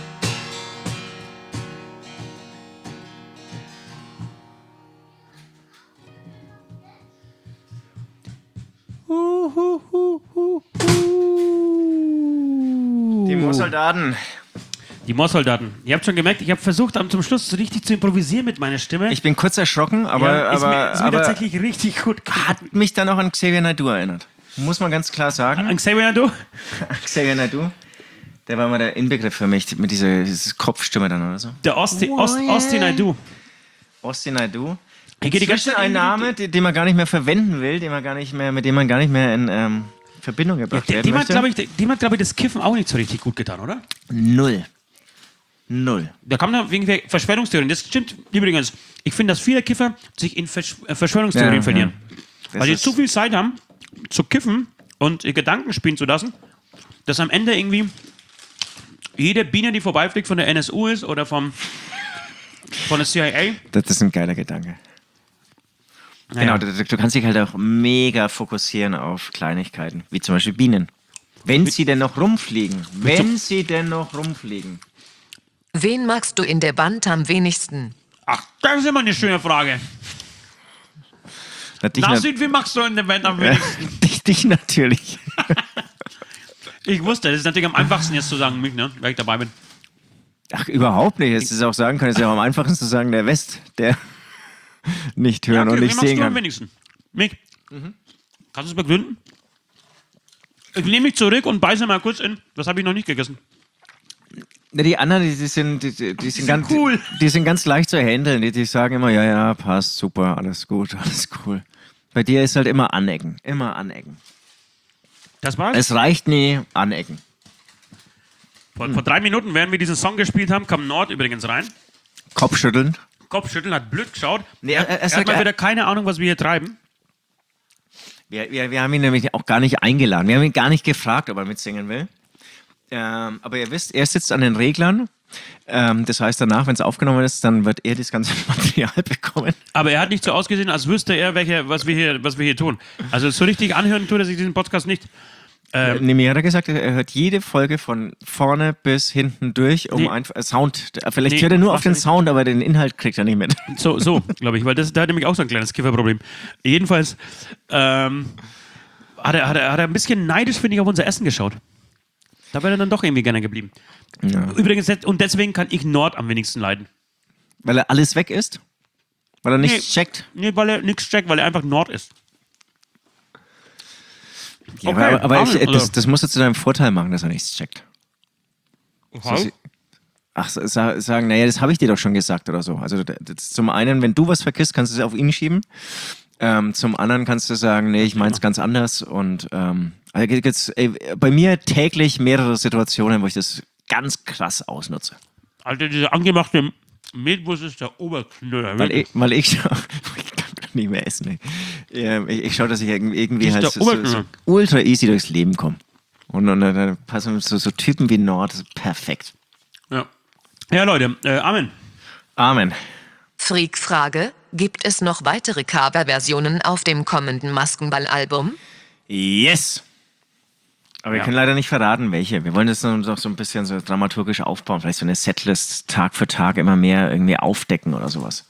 Die Moorsoldaten. Die Moorsoldaten. Ihr habt schon gemerkt, ich habe versucht, zum Schluss so richtig zu improvisieren mit meiner Stimme. Ich bin kurz erschrocken, aber, ja, ist aber, mir, ist mir aber tatsächlich richtig gut gelungen. hat mich dann auch an Xavier Naidoo erinnert. Muss man ganz klar sagen. An Xavier Naidoo? Xavier Naidoo. Der war mal der Inbegriff für mich, mit dieser, dieser Kopfstimme dann oder so. Der Osti, Ost, Osti Naidoo. Osti Naidoo. Hier geht die ganze ein Name, den, den man gar nicht mehr verwenden will, den man gar nicht mehr, mit dem man gar nicht mehr in ähm, Verbindung gebracht ja, werden dem möchte. Hat, ich, dem hat, glaube ich, das Kiffen auch nicht so richtig gut getan, oder? Null. Null. Da kam dann wegen Verschwörungstheorien. Das stimmt übrigens. Ich finde, dass viele Kiffer sich in Versch Verschwörungstheorien ja, verlieren. Ja. Weil sie zu viel Zeit haben, zu kiffen und ihr Gedanken spielen zu lassen, dass am Ende irgendwie jede Biene, die vorbeifliegt, von der N S U ist oder vom, von der C I A. Das ist ein geiler Gedanke. Naja. Genau, du, du kannst dich halt auch mega fokussieren auf Kleinigkeiten, wie zum Beispiel Bienen. Wenn sie denn noch rumfliegen. Wenn sie denn noch rumfliegen. Wen magst du in der Band am wenigsten? Ach, das ist immer eine schöne Frage. Na, dich, Na, na Süd, wie machst du in der Band am wenigsten? dich, dich natürlich. Ich wusste, das ist natürlich am einfachsten jetzt zu sagen, mich, ne, weil ich dabei bin. Ach, überhaupt nicht. Hättest du es auch sagen können, es ist ja am einfachsten zu sagen, der West, der nicht hören ja, okay, und nicht machst sehen du am kann. wenigsten. Mick, mhm. kannst du es begründen? Ich nehme mich zurück und beiße mal kurz in. Das habe ich noch nicht gegessen. Na, die anderen, die, die, sind, die, die, die sind sind ganz, cool. Die, die sind ganz leicht zu handeln. Die, die sagen immer, ja, ja, passt, super, alles gut, alles cool. Bei dir ist halt immer anecken, immer anecken. Das war's? Es reicht nie, anecken. Vor, vor drei Minuten, während wir diesen Song gespielt haben, kam Nord übrigens rein. Kopfschütteln. Kopfschütteln, hat blöd geschaut. Nee, er, er- er er sagt, hat mal er- wieder keine Ahnung, was wir hier treiben. Wir, wir, wir haben ihn nämlich auch gar nicht eingeladen. Wir haben ihn gar nicht gefragt, ob er mitsingen will. Ähm, aber ihr wisst, er sitzt an den Reglern. Ähm, das heißt, danach, wenn es aufgenommen ist, dann wird er das ganze Material bekommen. Aber er hat nicht so ausgesehen, als wüsste er, welche, was, wir hier, was wir hier tun. Also so richtig anhören tut er sich diesen Podcast nicht. Ähm, Nee, mir hat er gesagt, er hört jede Folge von vorne bis hinten durch, um Nee. einfach äh, Sound. Vielleicht Nee, hört er nur auf macht er den nicht. Sound, aber den Inhalt kriegt er nicht mit. So, so glaube ich, weil das, da hat nämlich auch so ein kleines Kifferproblem. Jedenfalls ähm, hat, er, hat, er, hat er ein bisschen neidisch, finde ich, auf unser Essen geschaut. Da wäre er dann doch irgendwie gerne geblieben. Ja. Übrigens, und deswegen kann ich Nord am wenigsten leiden. Weil er alles weg ist? Weil er nichts Nee. checkt? Nee, weil er nichts checkt, weil er einfach Nord ist. Ja, Okay, aber aber ich, Amen, äh, das, also. das musst du zu deinem Vorteil machen, dass er nichts checkt. Okay. Ach, sa- sagen, naja, das habe ich dir doch schon gesagt oder so. Also das, zum einen, wenn du was vergisst, kannst du es auf ihn schieben. Ähm, zum anderen kannst du sagen, nee, ich meine es ganz anders. Und ähm, also gibt's, ey, bei mir täglich mehrere Situationen, wo ich das ganz krass ausnutze. Alter, dieser angemachte Mehlwurst ist der Oberknüller. Weil ich, weil ich, ich kann nicht mehr essen. Ey. Ähm, Ich, ich schaue, dass ich irgendwie, irgendwie Das ist halt der so, so, so Oberknüller. ultra easy durchs Leben komme. Und, und dann passen so, so Typen wie Nord, das ist perfekt. Ja. Ja, Leute, äh, Amen. Amen. Freak-Frage: Gibt es noch weitere Cover-Versionen auf dem kommenden Maskenball-Album? Yes! Aber wir Ja. können leider nicht verraten, welche. Wir wollen das noch so ein bisschen so dramaturgisch aufbauen. Vielleicht so eine Setlist Tag für Tag immer mehr irgendwie aufdecken oder sowas.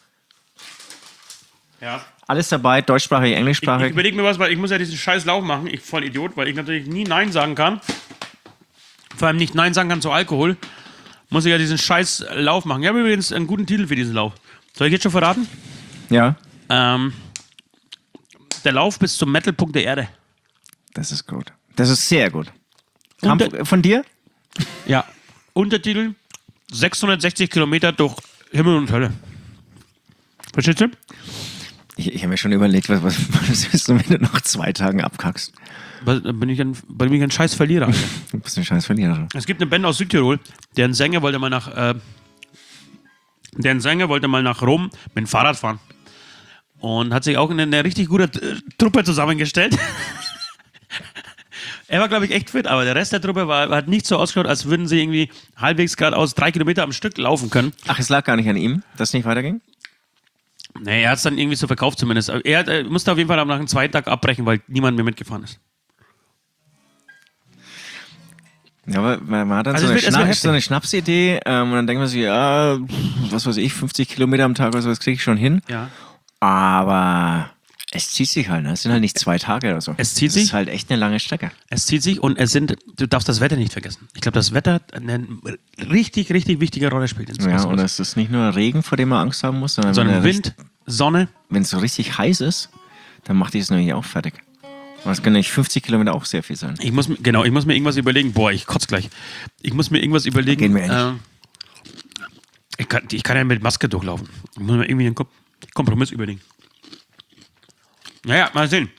Ja. Alles dabei, deutschsprachig, Ich, ich englischsprachig. überlege mir was, weil ich muss ja diesen scheiß Lauf machen. Ich voll Idiot, weil ich natürlich nie Nein sagen kann. Vor allem nicht Nein sagen kann zu Alkohol. Muss ich ja diesen scheiß Lauf machen. Ich habe übrigens einen guten Titel für diesen Lauf. Soll ich jetzt schon verraten? Ja, Ähm, der Lauf bis zum Metalpunkt der Erde. das ist gut. Das ist sehr gut. Kam Und der- von dir? Ja. Untertitel: sechshundertsechzig Kilometer durch Himmel und Hölle. Verstehst du? Ich, ich habe mir schon überlegt, was, was, was ist, wenn du nach zwei Tagen abkackst. Was- Da bin ich ein, bin ich ein scheiß Verlierer. Alter. Du bist ein scheiß Verlierer. Es gibt eine Band aus Südtirol, deren Sänger wollte mal nach, äh, deren Sänger wollte mal nach Rom mit dem Fahrrad fahren. Und hat sich auch eine, eine richtig gute äh, Truppe zusammengestellt. Er war, glaube ich, echt fit, aber der Rest der Truppe war, hat nicht so ausgeschaut, als würden sie irgendwie halbwegs geradeaus drei Kilometer am Stück laufen können. Ach, es lag gar nicht an ihm, dass es nicht weiterging? Nee, er hat es dann irgendwie so verkauft zumindest. Aber Er, hat, er musste auf jeden Fall nach dem zweiten Tag abbrechen, weil niemand mehr mitgefahren ist. Ja, aber man, man hat dann Also so, es eine wird- es wird Schna heftig. so eine Schnapsidee ähm, und dann denkt man sich, ja, was weiß ich, fünfzig Kilometer am Tag oder so, das kriege ich schon hin. Ja. Aber es zieht sich halt, ne? Es sind halt nicht zwei Tage oder so. Es zieht das sich? ist halt echt eine lange Strecke. Es zieht sich und es sind, du darfst das Wetter nicht vergessen. Ich glaube, das Wetter eine richtig, richtig wichtige Rolle spielt. Ja, und es ist nicht nur Regen, vor dem man Angst haben muss, sondern, sondern wenn Wind, Sonne. wenn es so richtig heiß ist, dann macht die es nämlich auch fertig. Und das können nicht fünfzig Kilometer auch sehr viel sein. Ich muss, mir- genau, ich muss mir irgendwas überlegen. Boah, ich kotze gleich. Ich muss mir irgendwas überlegen. Gehen wir ja äh, ich, kann, ich kann ja mit Maske durchlaufen. Ich muss mir irgendwie einen Kom Kompromiss überlegen. Naja, mal sehen.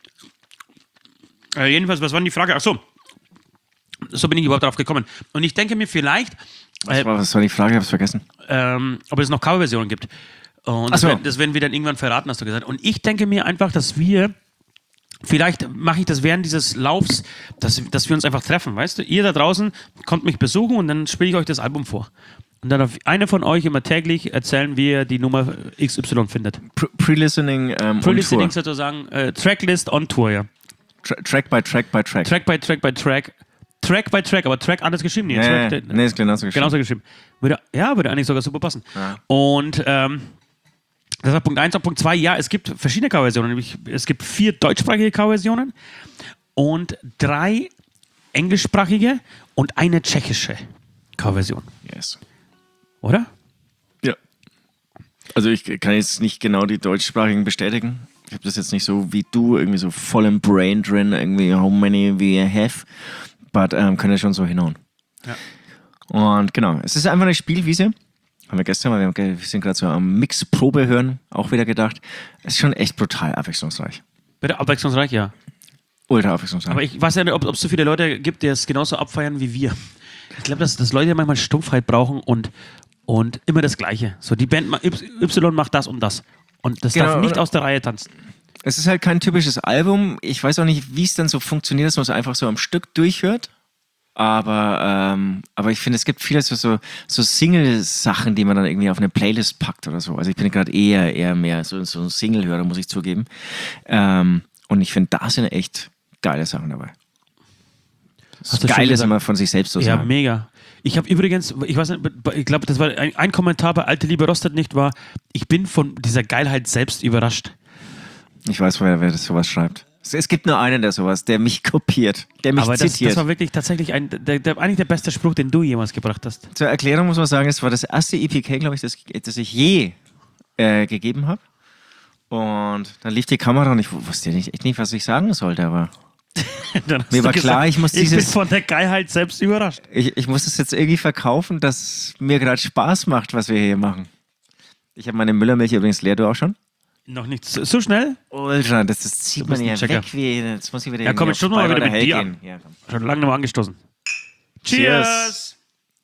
Äh, jedenfalls, was war denn die Frage? Ach so. So bin ich überhaupt drauf gekommen. Und ich denke mir vielleicht, Was äh, war, was war die Frage? Ich hab's vergessen. ähm, ob es noch Coverversionen gibt. Und Ach das, so. werden, das werden wir dann irgendwann verraten, hast du gesagt. Und ich denke mir einfach, dass wir, vielleicht mache ich das während dieses Laufs, dass, dass wir uns einfach treffen, weißt du? Ihr da draußen kommt mich besuchen und dann spiele ich euch das Album vor. Und dann darf einer von euch immer täglich erzählen, wie ihr die Nummer X Y findet. Pre- Pre-Listening ähm, Pre-Listening on Tour. sozusagen, äh, Tracklist on Tour, ja. Tra Track by Track by Track. Track by Track by Track. Track by Track, aber Track anders geschrieben. Nee, nee, Track, nee, ist genauso geschrieben. Genauso geschrieben. Würde, ja, würde eigentlich sogar super passen. Ja. Und ähm, das war Punkt eins. Und Punkt zwei, ja, es gibt verschiedene Coverversionen. Nämlich, es gibt vier deutschsprachige Coverversionen und drei englischsprachige und eine tschechische Coverversion. Yes. Oder? Ja. Also ich kann jetzt nicht genau die deutschsprachigen bestätigen. Ich habe das jetzt nicht so wie du, irgendwie so voll im Brain drin, irgendwie how many we have, but ähm, können ja schon so hinhauen. Ja. Und genau, es ist einfach eine Spielwiese. Haben wir gestern mal, wir sind gerade so am Mix-Probe hören, auch wieder gedacht. Es ist schon echt brutal abwechslungsreich. Bitte abwechslungsreich, ja. Ultra abwechslungsreich. Aber ich weiß ja nicht, ob es so viele Leute gibt, die es genauso abfeiern wie wir. Ich glaube, dass, dass Leute manchmal Stumpfheit brauchen und, und immer das Gleiche. So, die Band Y macht das und das. Und das Genau, darf nicht oder? aus der Reihe tanzen. Es ist halt kein typisches Album. Ich weiß auch nicht, wie es dann so funktioniert, dass man es einfach so am Stück durchhört. Aber, ähm, aber ich finde, es gibt viele so, so, so Single-Sachen, die man dann irgendwie auf eine Playlist packt oder so. Also ich bin gerade eher, eher mehr so, so ein Single-Hörer, muss ich zugeben. Ähm, und ich finde, da sind echt geile Sachen dabei. Hast du Geil schon ist gesagt? immer von sich selbst zu Ja, sagen. mega. Ich habe übrigens, ich weiß nicht, ich glaube, das war ein, ein Kommentar bei Alte Liebe Rostet nicht, war, ich bin von dieser Geilheit selbst überrascht. Ich weiß, wer, wer das sowas schreibt. Es, es gibt nur einen, der sowas, der mich kopiert, der mich Aber das, zitiert. das war wirklich tatsächlich ein, der, der, eigentlich der beste Spruch, den du jemals gebracht hast. Zur Erklärung muss man sagen, es war das erste E P K, glaube ich, das, das ich je äh, gegeben habe. Und dann lief die Kamera und ich wusste nicht, echt nicht, was ich sagen sollte, aber Dann hast mir du war klar, ich muss ich bin dieses, von der Geilheit selbst überrascht. ich, ich muss das jetzt irgendwie verkaufen, dass mir gerade Spaß macht, was wir hier machen. Ich habe meine Müllermilch übrigens leer, du auch schon? Noch nicht so, so schnell? Ultra, das, das zieht Du man bist ja ein Checker. weg wie, jetzt muss ich wieder Ja, komm, irgendwie jetzt schon auf mal wieder Bayer mit oder dir Hell an. gehen. Ja, komm. Schon lange nicht mehr angestoßen. Cheers.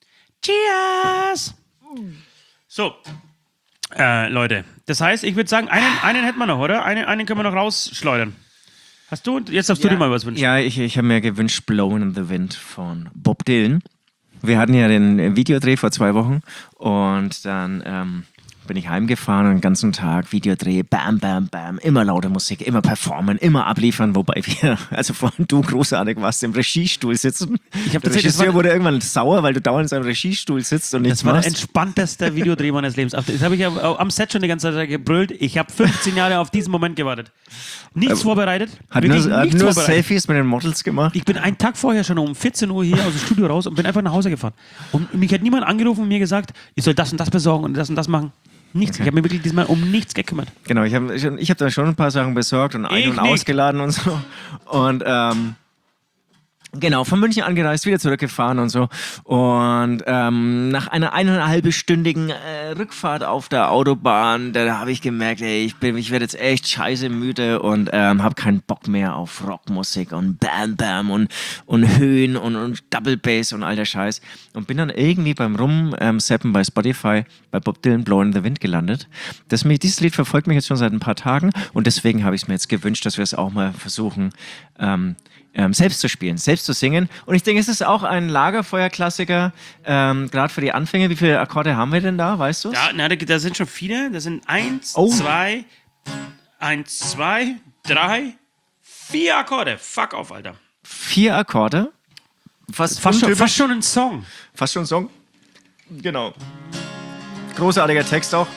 Cheers! So, äh, Leute, das heißt, ich würde sagen, einen, einen hätten wir noch, oder? Einen, einen können wir noch rausschleudern. Hast du? Jetzt darfst du dir mal was wünschen. Ja, ich, ich habe mir gewünscht Blowin' in the Wind von Bob Dylan. Wir hatten ja den Videodreh vor zwei Wochen und dann ähm, bin ich heimgefahren und den ganzen Tag Videodreh, bam, bam, bam, immer laute Musik, immer performen, immer abliefern, wobei wir, also vor allem du großartig warst, im Regiestuhl sitzen. Ich hab Der tatsächlich- das Regisseur war- wurde irgendwann sauer, weil du dauernd in seinem Regiestuhl sitzt und nichts Das war der machst. entspannteste Videodreh meines Lebens. Das habe ich ja am Set schon die ganze Zeit gebrüllt. Ich habe fünfzehn Jahre auf diesen Moment gewartet. Nichts vorbereitet. Hat nur, wirklich hat nichts nur vorbereitet. Selfies mit den Models gemacht. Ich bin einen Tag vorher schon um vierzehn Uhr hier aus dem Studio raus und bin einfach nach Hause gefahren. Und mich hat niemand angerufen und mir gesagt, ich soll das und das besorgen und das und das machen. Nichts. Ich habe mir wirklich diesmal um nichts gekümmert. Genau, ich habe ich hab da schon ein paar Sachen besorgt und ein- Ich und nicht. ausgeladen und so. Und ähm, genau, von München angereist, wieder zurückgefahren und so. Und ähm, nach einer eineinhalbstündigen äh, Rückfahrt auf der Autobahn, da habe ich gemerkt, ey, ich, bin, ich werde jetzt echt scheiße müde und ähm, habe keinen Bock mehr auf Rockmusik und Bam Bam und, und Höhen und, und Double Bass und all der Scheiß. Und bin dann irgendwie beim Rumseppen bei Spotify bei Bob Dylan Blowin' in the Wind gelandet. Das, mich, dieses Lied verfolgt mich jetzt schon seit ein paar Tagen und deswegen habe ich es mir jetzt gewünscht, dass wir es auch mal versuchen, ähm, ähm, selbst zu spielen, selbst zu singen. Und ich denke, es ist auch ein Lagerfeuer-Klassiker, ähm, gerade für die Anfänge. Wie viele Akkorde haben wir denn da, weißt du? Ja, na, da, da sind schon viele. Das sind eins, Oh. zwei, eins, zwei, drei, vier Akkorde. Fuck off, Alter. Vier Akkorde. Fast, Fast schon, untypisch. fast schon ein Song. Fast schon ein Song. Genau. Großartiger Text auch.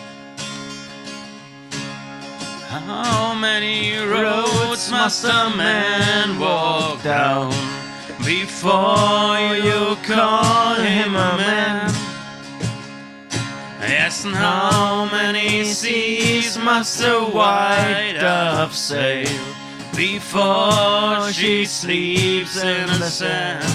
How many roads must a man walk down before you call him a man? Yes, and how many seas must a white dove sail before she sleeps in the sand?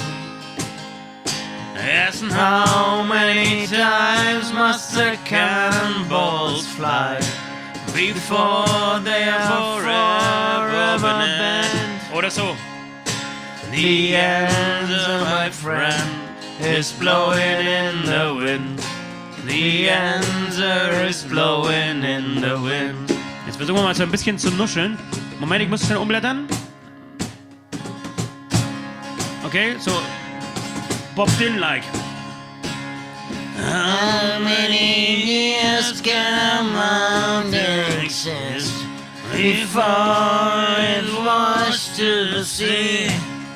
Yes, and how many times must the cannonballs fly before they are forever banned? Oder so. The answer, my friend, is blowing in the wind. The answer is blowing in the wind. Jetzt versuchen wir mal so ein bisschen zu nuscheln. Moment, ich muss schnell umblättern. Okay, so Bob Dylan-like. How many years can a mountain exist before it's washed to the sea?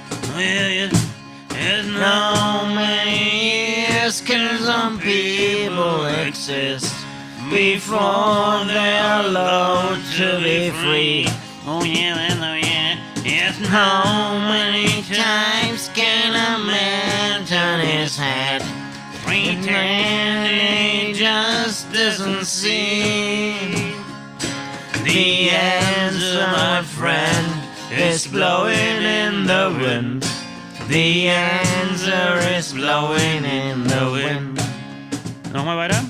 And how many years can some people exist before they're allowed to be free? Oh yeah, oh yeah. Yes, and how many times can a man turn his head? Three and it just doesn't seem. The answer, my friend, is blowing in the wind. The answer is blowing in the wind. Nochmal weiter.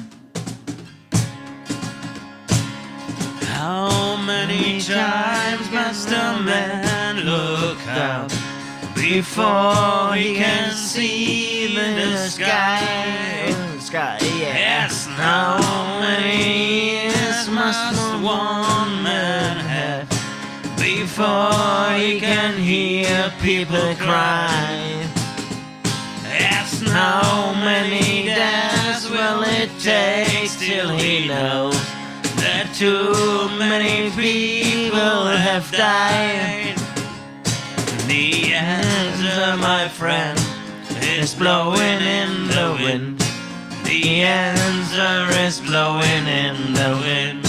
How many times must a man look up before he can see the sky? Sky, yeah. Yes, how many years must one man have before he can hear people cry? Yes, how many days will it take till he knows that too many people have died? The answer, my friend, is blowing in the wind. The answer is blowing in the wind.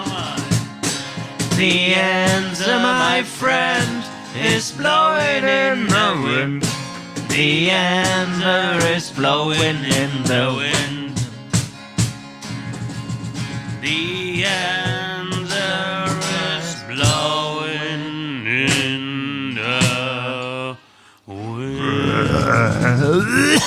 The answer, my friend, is blowing in the wind. The answer is blowing in the wind. The answer is blowing in the wind.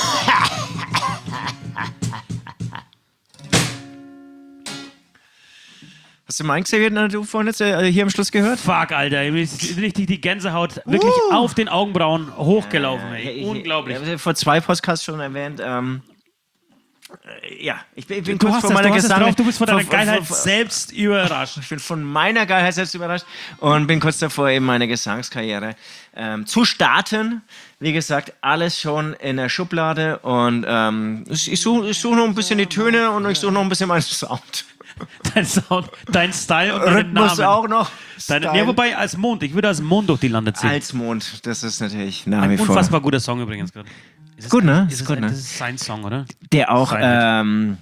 Hast du meinen Xavier, du vorhin jetzt äh, hier am Schluss gehört? Fuck, Alter. Mir ist richtig die Gänsehaut wirklich uh. auf den Augenbrauen hochgelaufen. Ey. Ja, Unglaublich. Ich, ich, vor zwei Podcasts schon erwähnt. Ähm, äh, ja, ich bin, ich bin du kurz hast vor das, meiner du hast Gesang. drauf, du bist von deiner vor, Geilheit vor, vor, selbst überrascht. Ich bin von meiner Geilheit selbst überrascht und bin kurz davor, eben meine Gesangskarriere ähm, zu starten. Wie gesagt, alles schon in der Schublade und ähm, ich, ich suche ich such noch ein bisschen die Töne und ich suche noch ein bisschen meinen Sound. Dein Sound, dein Style und deinen Rhythmus Namen. auch noch. Deine, ja, wobei als Mond, ich würde als Mond durch die Lande ziehen. Als Mond, das ist natürlich nach Ein wie vor. unfassbar guter Song übrigens gerade. Gut, ne? Ist ist gut, ein, ne? Das ist sein Song, oder? Der auch, Sein ähm,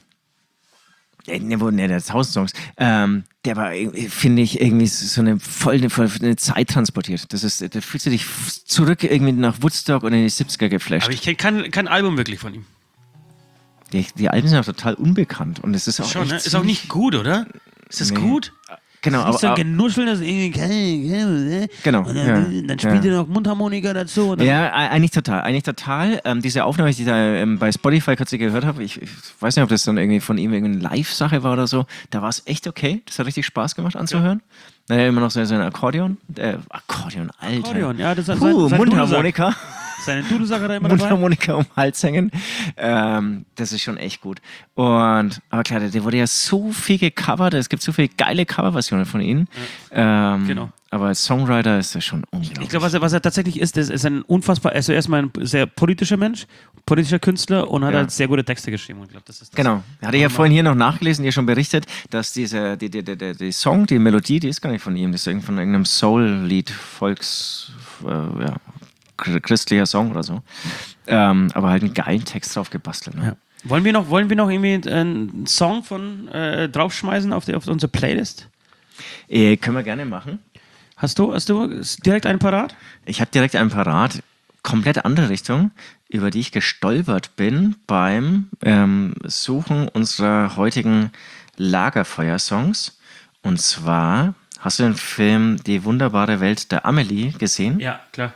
ne, wo, ne, der tausend Songs, ähm, der war, finde ich, irgendwie so eine voll eine, voll eine Zeit transportiert. Das ist, da fühlst du dich zurück irgendwie nach Woodstock und in die siebziger geflasht. Aber ich kenne kein, kein Album wirklich von ihm. Die, die Alben sind auch total unbekannt und es ist auch Schon, echt ne? Ist auch nicht gut, oder? Ist das Nee. gut? Genau, Nicht so ein aber, Genuscheln, das irgendwie. Genau, Und dann, ja, dann spielt ja. ihr noch Mundharmonika dazu. Und dann ja, e- eigentlich total, eigentlich total. Ähm, diese Aufnahme, die ich da ähm, bei Spotify kürzlich gehört habe, ich, ich weiß nicht, ob das dann irgendwie von ihm irgendeine Live-Sache war oder so, da war es echt okay. Das hat richtig Spaß gemacht anzuhören. Dann hat er immer noch so, so ein Akkordeon. Äh, Akkordeon, Alter. Akkordeon, ja, das ist Puh, sein, sein Mundharmonika. Seine Dudelsack hat er immer dabei. Mundharmonika um den Hals hängen. Ähm, das ist schon echt gut. Und, aber klar, der, der wurde ja so viel gecovert. Es gibt so viele geile Coverversionen von ihm. Ja. Ähm, Genau. Aber als Songwriter ist er schon unglaublich. Ich glaube, was er, was er tatsächlich ist, das ist ein unfassbar, also erstmal ein sehr politischer Mensch, politischer Künstler und hat Ja. halt sehr gute Texte geschrieben. Und ich glaube, das ist das. Genau. Hatte ich ja vorhin hier noch nachgelesen, dir schon berichtet, dass diese, die, die, die, die, die Song, die Melodie, die ist gar nicht von ihm. Das ist irgend von irgendeinem Soul-Lied, Volks, äh, ja, christlicher Song oder so. Ähm, aber halt einen geilen Text drauf gebastelt. Ne? Ja. Wollen wir noch, wollen wir noch irgendwie einen Song von äh, draufschmeißen auf, die, auf unsere Playlist? Äh, können wir gerne machen. Hast du, hast du direkt einen parat? Ich habe direkt einen parat, komplett andere Richtung, über die ich gestolpert bin beim ähm, Suchen unserer heutigen Lagerfeuer-Songs. Und zwar, hast du den Film Die wunderbare Welt der Amelie gesehen? Ja, klar.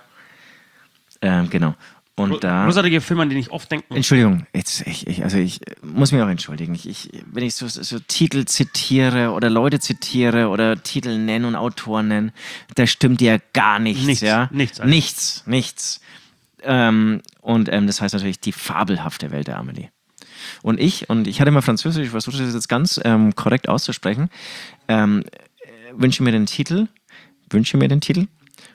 Ähm, genau. Und Gro- da... Großartige Filme, an den ich oft denke. Entschuldigung, jetzt, ich, ich, also ich muss mich auch entschuldigen. Ich, ich, wenn ich so, so Titel zitiere oder Leute zitiere oder Titel nenne und Autoren nenne, da stimmt ja gar nichts. Nichts, ja? nichts, Alter. Nichts, nichts. Ähm, und ähm, das heißt natürlich die fabelhafte Welt der Amelie. Und ich, und ich hatte mal Französisch, ich versuche das jetzt ganz ähm, korrekt auszusprechen, ähm, äh, wünsche mir den Titel, wünsche mir den Titel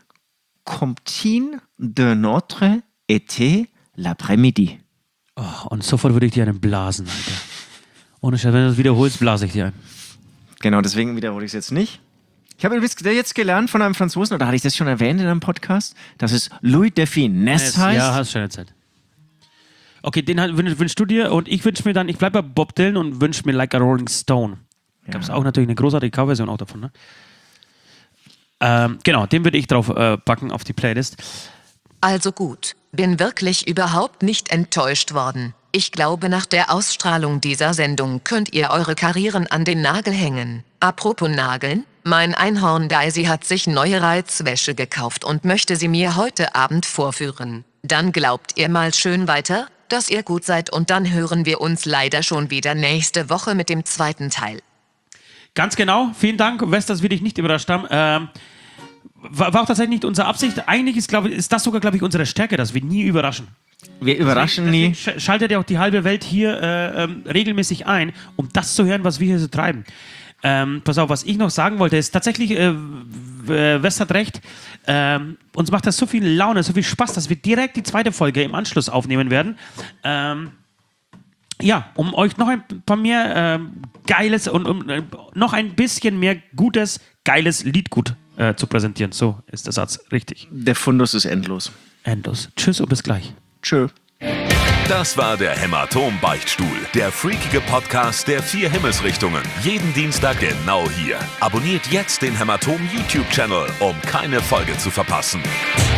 Comptine de notre été l'après-midi. Oh, und sofort würde ich dir einen blasen, Alter. Ohne Scheiß, wenn du das wiederholst, blase ich dir ein. Genau, deswegen wiederhole ich es jetzt nicht. Ich habe jetzt gelernt von einem Franzosen, oder hatte ich das schon erwähnt in einem Podcast, dass es Louis de Finesse heißt. Ja, hast schon eine Zeit. Okay, den halt wünsch- wünschst du dir und ich wünsche mir dann, ich bleibe bei Bob Dylan und wünsche mir Like a Rolling Stone. Ja. Gab es auch natürlich eine großartige Coverversion auch davon, ne? Ähm, genau, den würde ich drauf äh, packen auf die Playlist. Also gut, bin wirklich überhaupt nicht enttäuscht worden. Ich glaube, nach der Ausstrahlung dieser Sendung könnt ihr eure Karrieren an den Nagel hängen. Apropos Nageln, mein Einhorn Daisy hat sich neue Reizwäsche gekauft und möchte sie mir heute Abend vorführen. Dann glaubt ihr mal schön weiter, dass ihr gut seid und dann hören wir uns leider schon wieder nächste Woche mit dem zweiten Teil. Ganz genau, vielen Dank, Wes, dass wir dich nicht überrascht haben. Ähm, war, war auch tatsächlich nicht unsere Absicht. Eigentlich ist, glaub, ist das sogar, glaube ich, unsere Stärke, dass wir nie überraschen. Wir überraschen deswegen, nie. Deswegen schaltet ja auch die halbe Welt hier äh, ähm, regelmäßig ein, um das zu hören, was wir hier so treiben. Ähm, pass auf, was ich noch sagen wollte, ist tatsächlich, äh, Wes hat recht, ähm, uns macht das so viel Laune, so viel Spaß, dass wir direkt die zweite Folge im Anschluss aufnehmen werden. Ähm, ja, um euch noch ein paar mehr äh, geiles und um, äh, noch ein bisschen mehr gutes, geiles Liedgut äh, zu präsentieren. So ist der Satz richtig. Der Fundus ist endlos. Endlos. Tschüss und bis gleich. Tschö. Das war der Hämatom-Beichtstuhl, der freakige Podcast der vier Himmelsrichtungen. Jeden Dienstag genau hier. Abonniert jetzt den Hämatom-YouTube-Channel, um keine Folge zu verpassen.